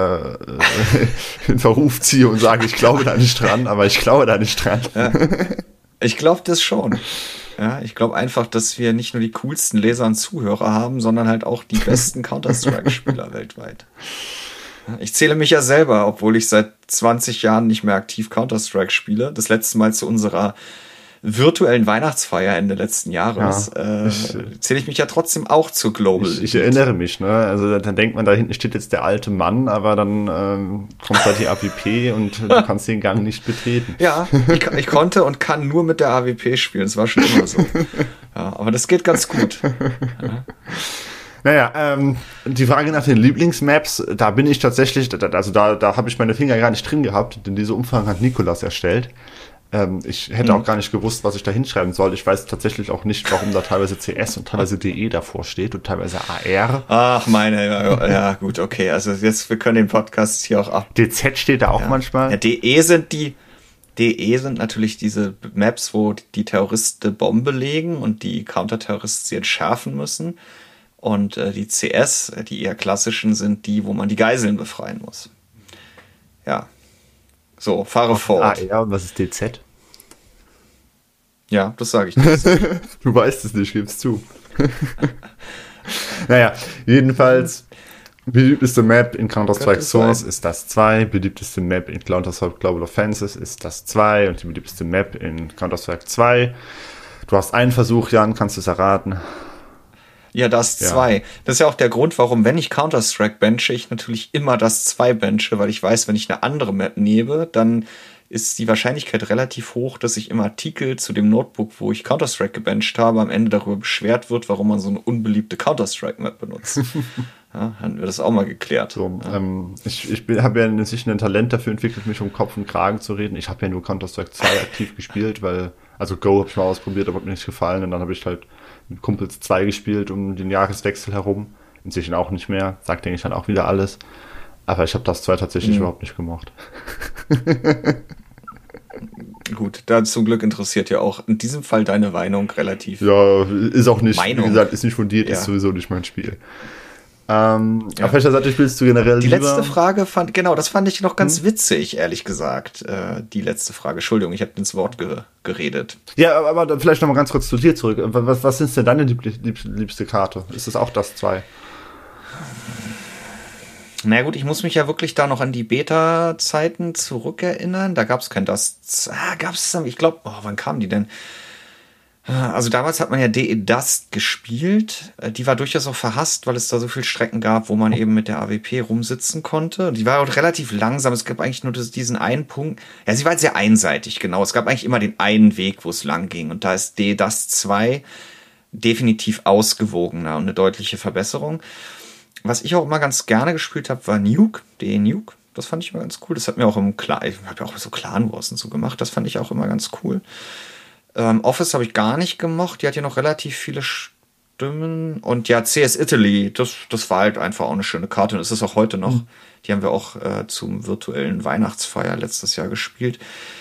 in Verruf ziehe und sage, ich glaube da nicht dran, aber ich glaube da nicht dran. Ja. Ich glaube das schon. Ja, ich glaube einfach, dass wir nicht nur die coolsten Leser und Zuhörer haben, sondern halt auch die besten Counter-Strike-Spieler weltweit. Ich zähle mich ja selber, obwohl ich seit 20 Jahren nicht mehr aktiv Counter-Strike spiele. Das letzte Mal zu unserer virtuellen Weihnachtsfeier Ende letzten Jahres zähle ich mich ja trotzdem auch zur Global. Ich erinnere mich, ne? Also dann denkt man, da hinten steht jetzt der alte Mann, aber dann kommt da die AWP und du kannst den Gang nicht betreten. Ja, ich konnte und kann nur mit der AWP spielen. Das war schon immer so. Ja, aber das geht ganz gut. Ja. Naja, die Frage nach den Lieblingsmaps, da bin ich tatsächlich, also da habe ich meine Finger gar nicht drin gehabt, denn diese Umfang hat Nikolas erstellt. Ich hätte auch gar nicht gewusst, was ich da hinschreiben soll. Ich weiß tatsächlich auch nicht, warum da teilweise CS und teilweise DE davor steht und teilweise AR. Ach, ja gut, okay. Also jetzt, wir können den Podcast hier auch ab. DZ steht da auch manchmal. Ja, DE sind natürlich diese Maps, wo die Terroristen Bombe legen und die Counterterroristen sie entschärfen müssen. Und die CS, die eher klassischen, sind die, wo man die Geiseln befreien muss. Ja. So, fahre fort. AR und was ist DZ? Ja, das sage ich dir. Du weißt es nicht, gib's zu. Naja, jedenfalls, beliebteste Map in Counter-Strike Source ist das 2, beliebteste Map in Counter-Strike Global Offensive ist das 2 und die beliebteste Map in Counter-Strike 2. Du hast einen Versuch, Jan, kannst du es erraten? Ja, das 2. Das ist ja auch der Grund, warum, wenn ich Counter-Strike benche, ich natürlich immer das 2 benche, weil ich weiß, wenn ich eine andere Map nehme, dann ist die Wahrscheinlichkeit relativ hoch, dass ich im Artikel zu dem Notebook, wo ich Counter-Strike gebencht habe, am Ende darüber beschwert wird, warum man so eine unbeliebte Counter-Strike-Map benutzt. Ja, haben wir das auch mal geklärt. So, ja. Ich habe ja inzwischen ein Talent dafür entwickelt, mich um Kopf und Kragen zu reden. Ich habe ja nur Counter-Strike 2 aktiv gespielt, also Go habe ich mal ausprobiert, aber hat mir nicht gefallen und dann habe ich halt mit Kumpels 2 gespielt um den Jahreswechsel herum. Inzwischen auch nicht mehr. Sagt, denke ich, dann auch wieder alles. Aber ich habe das 2 tatsächlich überhaupt nicht gemocht. Gut, da zum Glück interessiert ja auch in diesem Fall deine Meinung relativ. Ja, ist auch nicht, Meinung. Wie gesagt, ist nicht fundiert, ist sowieso nicht mein Spiel. Auf welcher Seite spielst du generell die lieber? Die letzte Frage das fand ich noch ganz witzig, ehrlich gesagt. Die letzte Frage, Entschuldigung, ich habe ins Wort geredet. Ja, aber vielleicht noch mal ganz kurz zu dir zurück. Was ist denn deine liebste Karte? Ist das auch das 2? Na gut, ich muss mich ja wirklich da noch an die Beta-Zeiten zurückerinnern. Da gab es kein Dust. Ich glaube, wann kamen die denn? Also damals hat man ja DE Dust gespielt. Die war durchaus auch verhasst, weil es da so viele Strecken gab, wo man eben mit der AWP rumsitzen konnte. Die war auch relativ langsam. Es gab eigentlich nur diesen einen Punkt. Ja, sie war sehr einseitig, genau. Es gab eigentlich immer den einen Weg, wo es lang ging. Und da ist DE Dust 2 definitiv ausgewogener und eine deutliche Verbesserung. Was ich auch immer ganz gerne gespielt habe, war Nuke, DE Nuke. Das fand ich immer ganz cool. Das hat mir auch ich habe ja auch so Clan Wars und so gemacht. Das fand ich auch immer ganz cool. Office habe ich gar nicht gemocht. Die hat ja noch relativ viele Stimmen. Und ja, CS Italy, das war halt einfach auch eine schöne Karte. Und ist es auch heute noch. Die haben wir auch zum virtuellen Weihnachtsfeier letztes Jahr gespielt.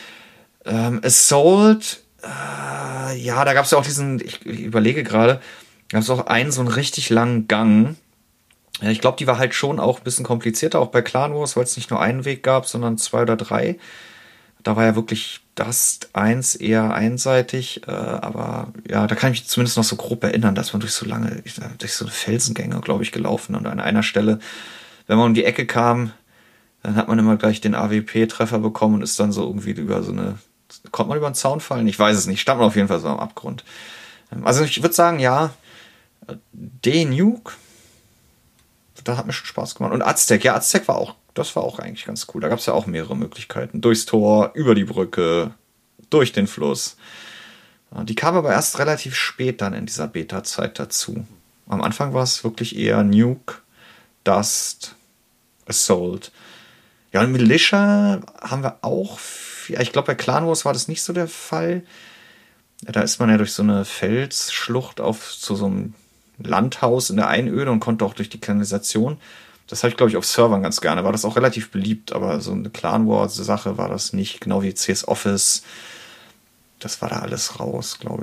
Assault, ja, da gab es ja auch ich überlege gerade, da gab es auch so einen richtig langen Gang. Ja, ich glaube, die war halt schon auch ein bisschen komplizierter, auch bei Clan Wars, weil es nicht nur einen Weg gab, sondern 2 oder 3. Da war ja wirklich Dust 1 eher einseitig, aber ja, da kann ich mich zumindest noch so grob erinnern, dass man durch so eine Felsengänge, glaube ich, gelaufen und an einer Stelle, wenn man um die Ecke kam, dann hat man immer gleich den AWP-Treffer bekommen und ist dann so irgendwie konnte man über den Zaun fallen? Ich weiß es nicht, stand man auf jeden Fall so am Abgrund. Also ich würde sagen, ja, DE Nuke, da hat mir schon Spaß gemacht. Und Aztec das war auch eigentlich ganz cool. Da gab es ja auch mehrere Möglichkeiten. Durchs Tor, über die Brücke, durch den Fluss. Die kam aber erst relativ spät dann in dieser Beta-Zeit dazu. Am Anfang war es wirklich eher Nuke, Dust, Assault. Ja, und Militia haben wir auch. Ich glaube, bei Clan Wars war das nicht so der Fall. Da ist man ja durch so eine Felsschlucht zu so einem Landhaus in der Einöde und konnte auch durch die Kanalisation. Das habe ich, glaube ich, auf Servern ganz gerne. War das auch relativ beliebt, aber so eine Clan Wars-Sache war das nicht. Genau wie CS Office. Das war da alles raus, glaube ich.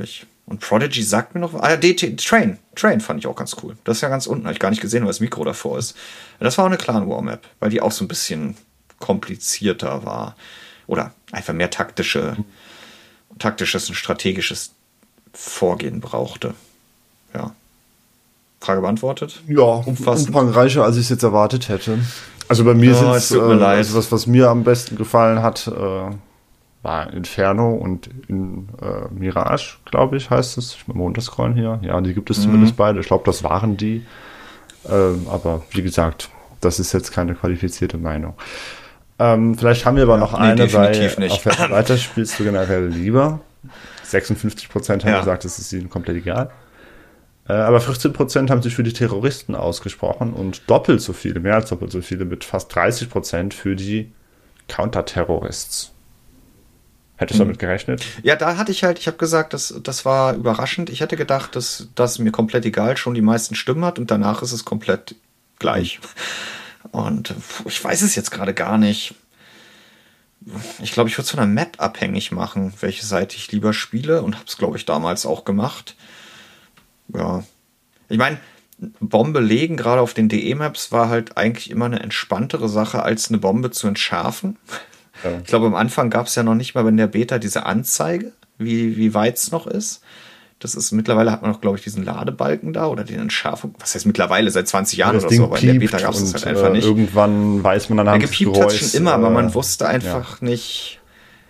Und Prodigy sagt mir noch, Train fand ich auch ganz cool. Das ist ja ganz unten, habe ich gar nicht gesehen, weil das Mikro davor ist. Das war auch eine Clan War Map, weil die auch so ein bisschen komplizierter war. Oder einfach mehr taktisches und strategisches Vorgehen brauchte. Ja. Frage beantwortet? Ja, umfangreicher, als ich es jetzt erwartet hätte. Also bei mir ist es, was mir am besten gefallen hat, war Inferno und Mirage, glaube ich, heißt es. Ich mal runterscrollen hier. Ja, die gibt es zumindest beide. Ich glaube, das waren die. Aber wie gesagt, das ist jetzt keine qualifizierte Meinung. Vielleicht haben wir aber noch eine, weil auf der weiter spielst du generell lieber. 56% haben gesagt, es ist ihnen komplett egal. Aber 14% haben sich für die Terroristen ausgesprochen und mehr als doppelt so viele, mit fast 30% für die Counter-Terrorists. Hättest du damit gerechnet? Ja, ich habe gesagt, das war überraschend. Ich hätte gedacht, dass das mir komplett egal schon die meisten Stimmen hat und danach ist es komplett gleich. Und ich weiß es jetzt gerade gar nicht. Ich glaube, ich würde es von der Map abhängig machen, welche Seite ich lieber spiele und habe es, glaube ich, damals auch gemacht. Ja. Ich meine, Bombe legen, gerade auf den DE-Maps, war halt eigentlich immer eine entspanntere Sache, als eine Bombe zu entschärfen. Ja. Ich glaube, am Anfang gab es ja noch nicht mal in der Beta diese Anzeige, wie weit es noch ist. Das ist, mittlerweile hat man noch, glaube ich, diesen Ladebalken da oder den Entschärfung. Was heißt mittlerweile? Seit 20 Jahren oder so, aber in der Beta gab es das halt einfach nicht. Irgendwann weiß man dann das Geräusch. Hat schon immer, aber man wusste einfach nicht.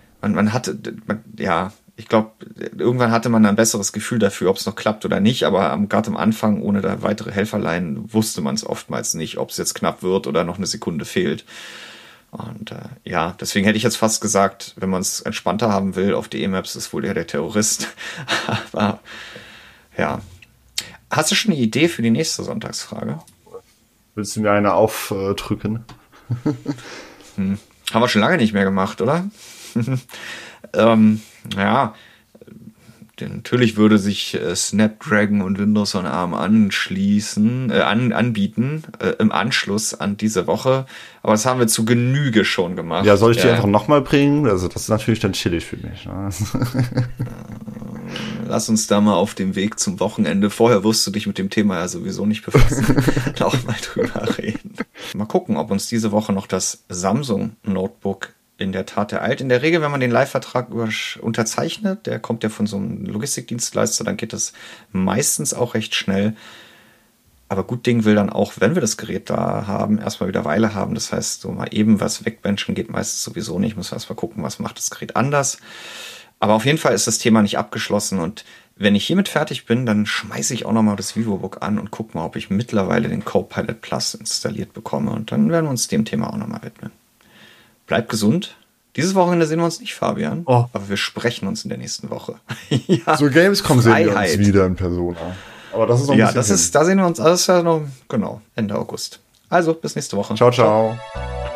Ich glaube, irgendwann hatte man ein besseres Gefühl dafür, ob es noch klappt oder nicht, aber gerade am Anfang, ohne da weitere Helferlein, wusste man es oftmals nicht, ob es jetzt knapp wird oder noch eine Sekunde fehlt. Und deswegen hätte ich jetzt fast gesagt, wenn man es entspannter haben will, auf DE-Maps ist wohl eher der Terrorist. Aber ja. Hast du schon eine Idee für die nächste Sonntagsfrage? Willst du mir eine aufdrücken? Haben wir schon lange nicht mehr gemacht, oder? Natürlich würde sich Snapdragon und Windows on ARM anbieten im Anschluss an diese Woche. Aber das haben wir zu Genüge schon gemacht. Ja, soll ich die einfach nochmal bringen? Also das ist natürlich dann chillig für mich. Ne? Lass uns da mal auf dem Weg zum Wochenende, vorher wirst du dich mit dem Thema ja sowieso nicht befassen, auch mal drüber reden. Mal gucken, ob uns diese Woche noch das Samsung Notebook in der Tat ereilt. In der Regel, wenn man den Live-Vertrag unterzeichnet, der kommt ja von so einem Logistikdienstleister, dann geht das meistens auch recht schnell. Aber gut Ding will dann auch, wenn wir das Gerät da haben, erstmal wieder Weile haben. Das heißt, so mal eben was wegbenchen geht meistens sowieso nicht. Muss erstmal gucken, was macht das Gerät anders. Aber auf jeden Fall ist das Thema nicht abgeschlossen. Und wenn ich hiermit fertig bin, dann schmeiße ich auch nochmal das VivoBook an und gucke mal, ob ich mittlerweile den Copilot Plus installiert bekomme. Und dann werden wir uns dem Thema auch nochmal widmen. Bleibt gesund. Dieses Wochenende sehen wir uns nicht, Fabian. Aber wir sprechen uns in der nächsten Woche. Ja, so Gamescom sehen wir uns wieder in Persona. Aber das ist noch ein bisschen da sehen wir uns alles ja noch, genau, Ende August. Also, bis nächste Woche. Ciao, ciao.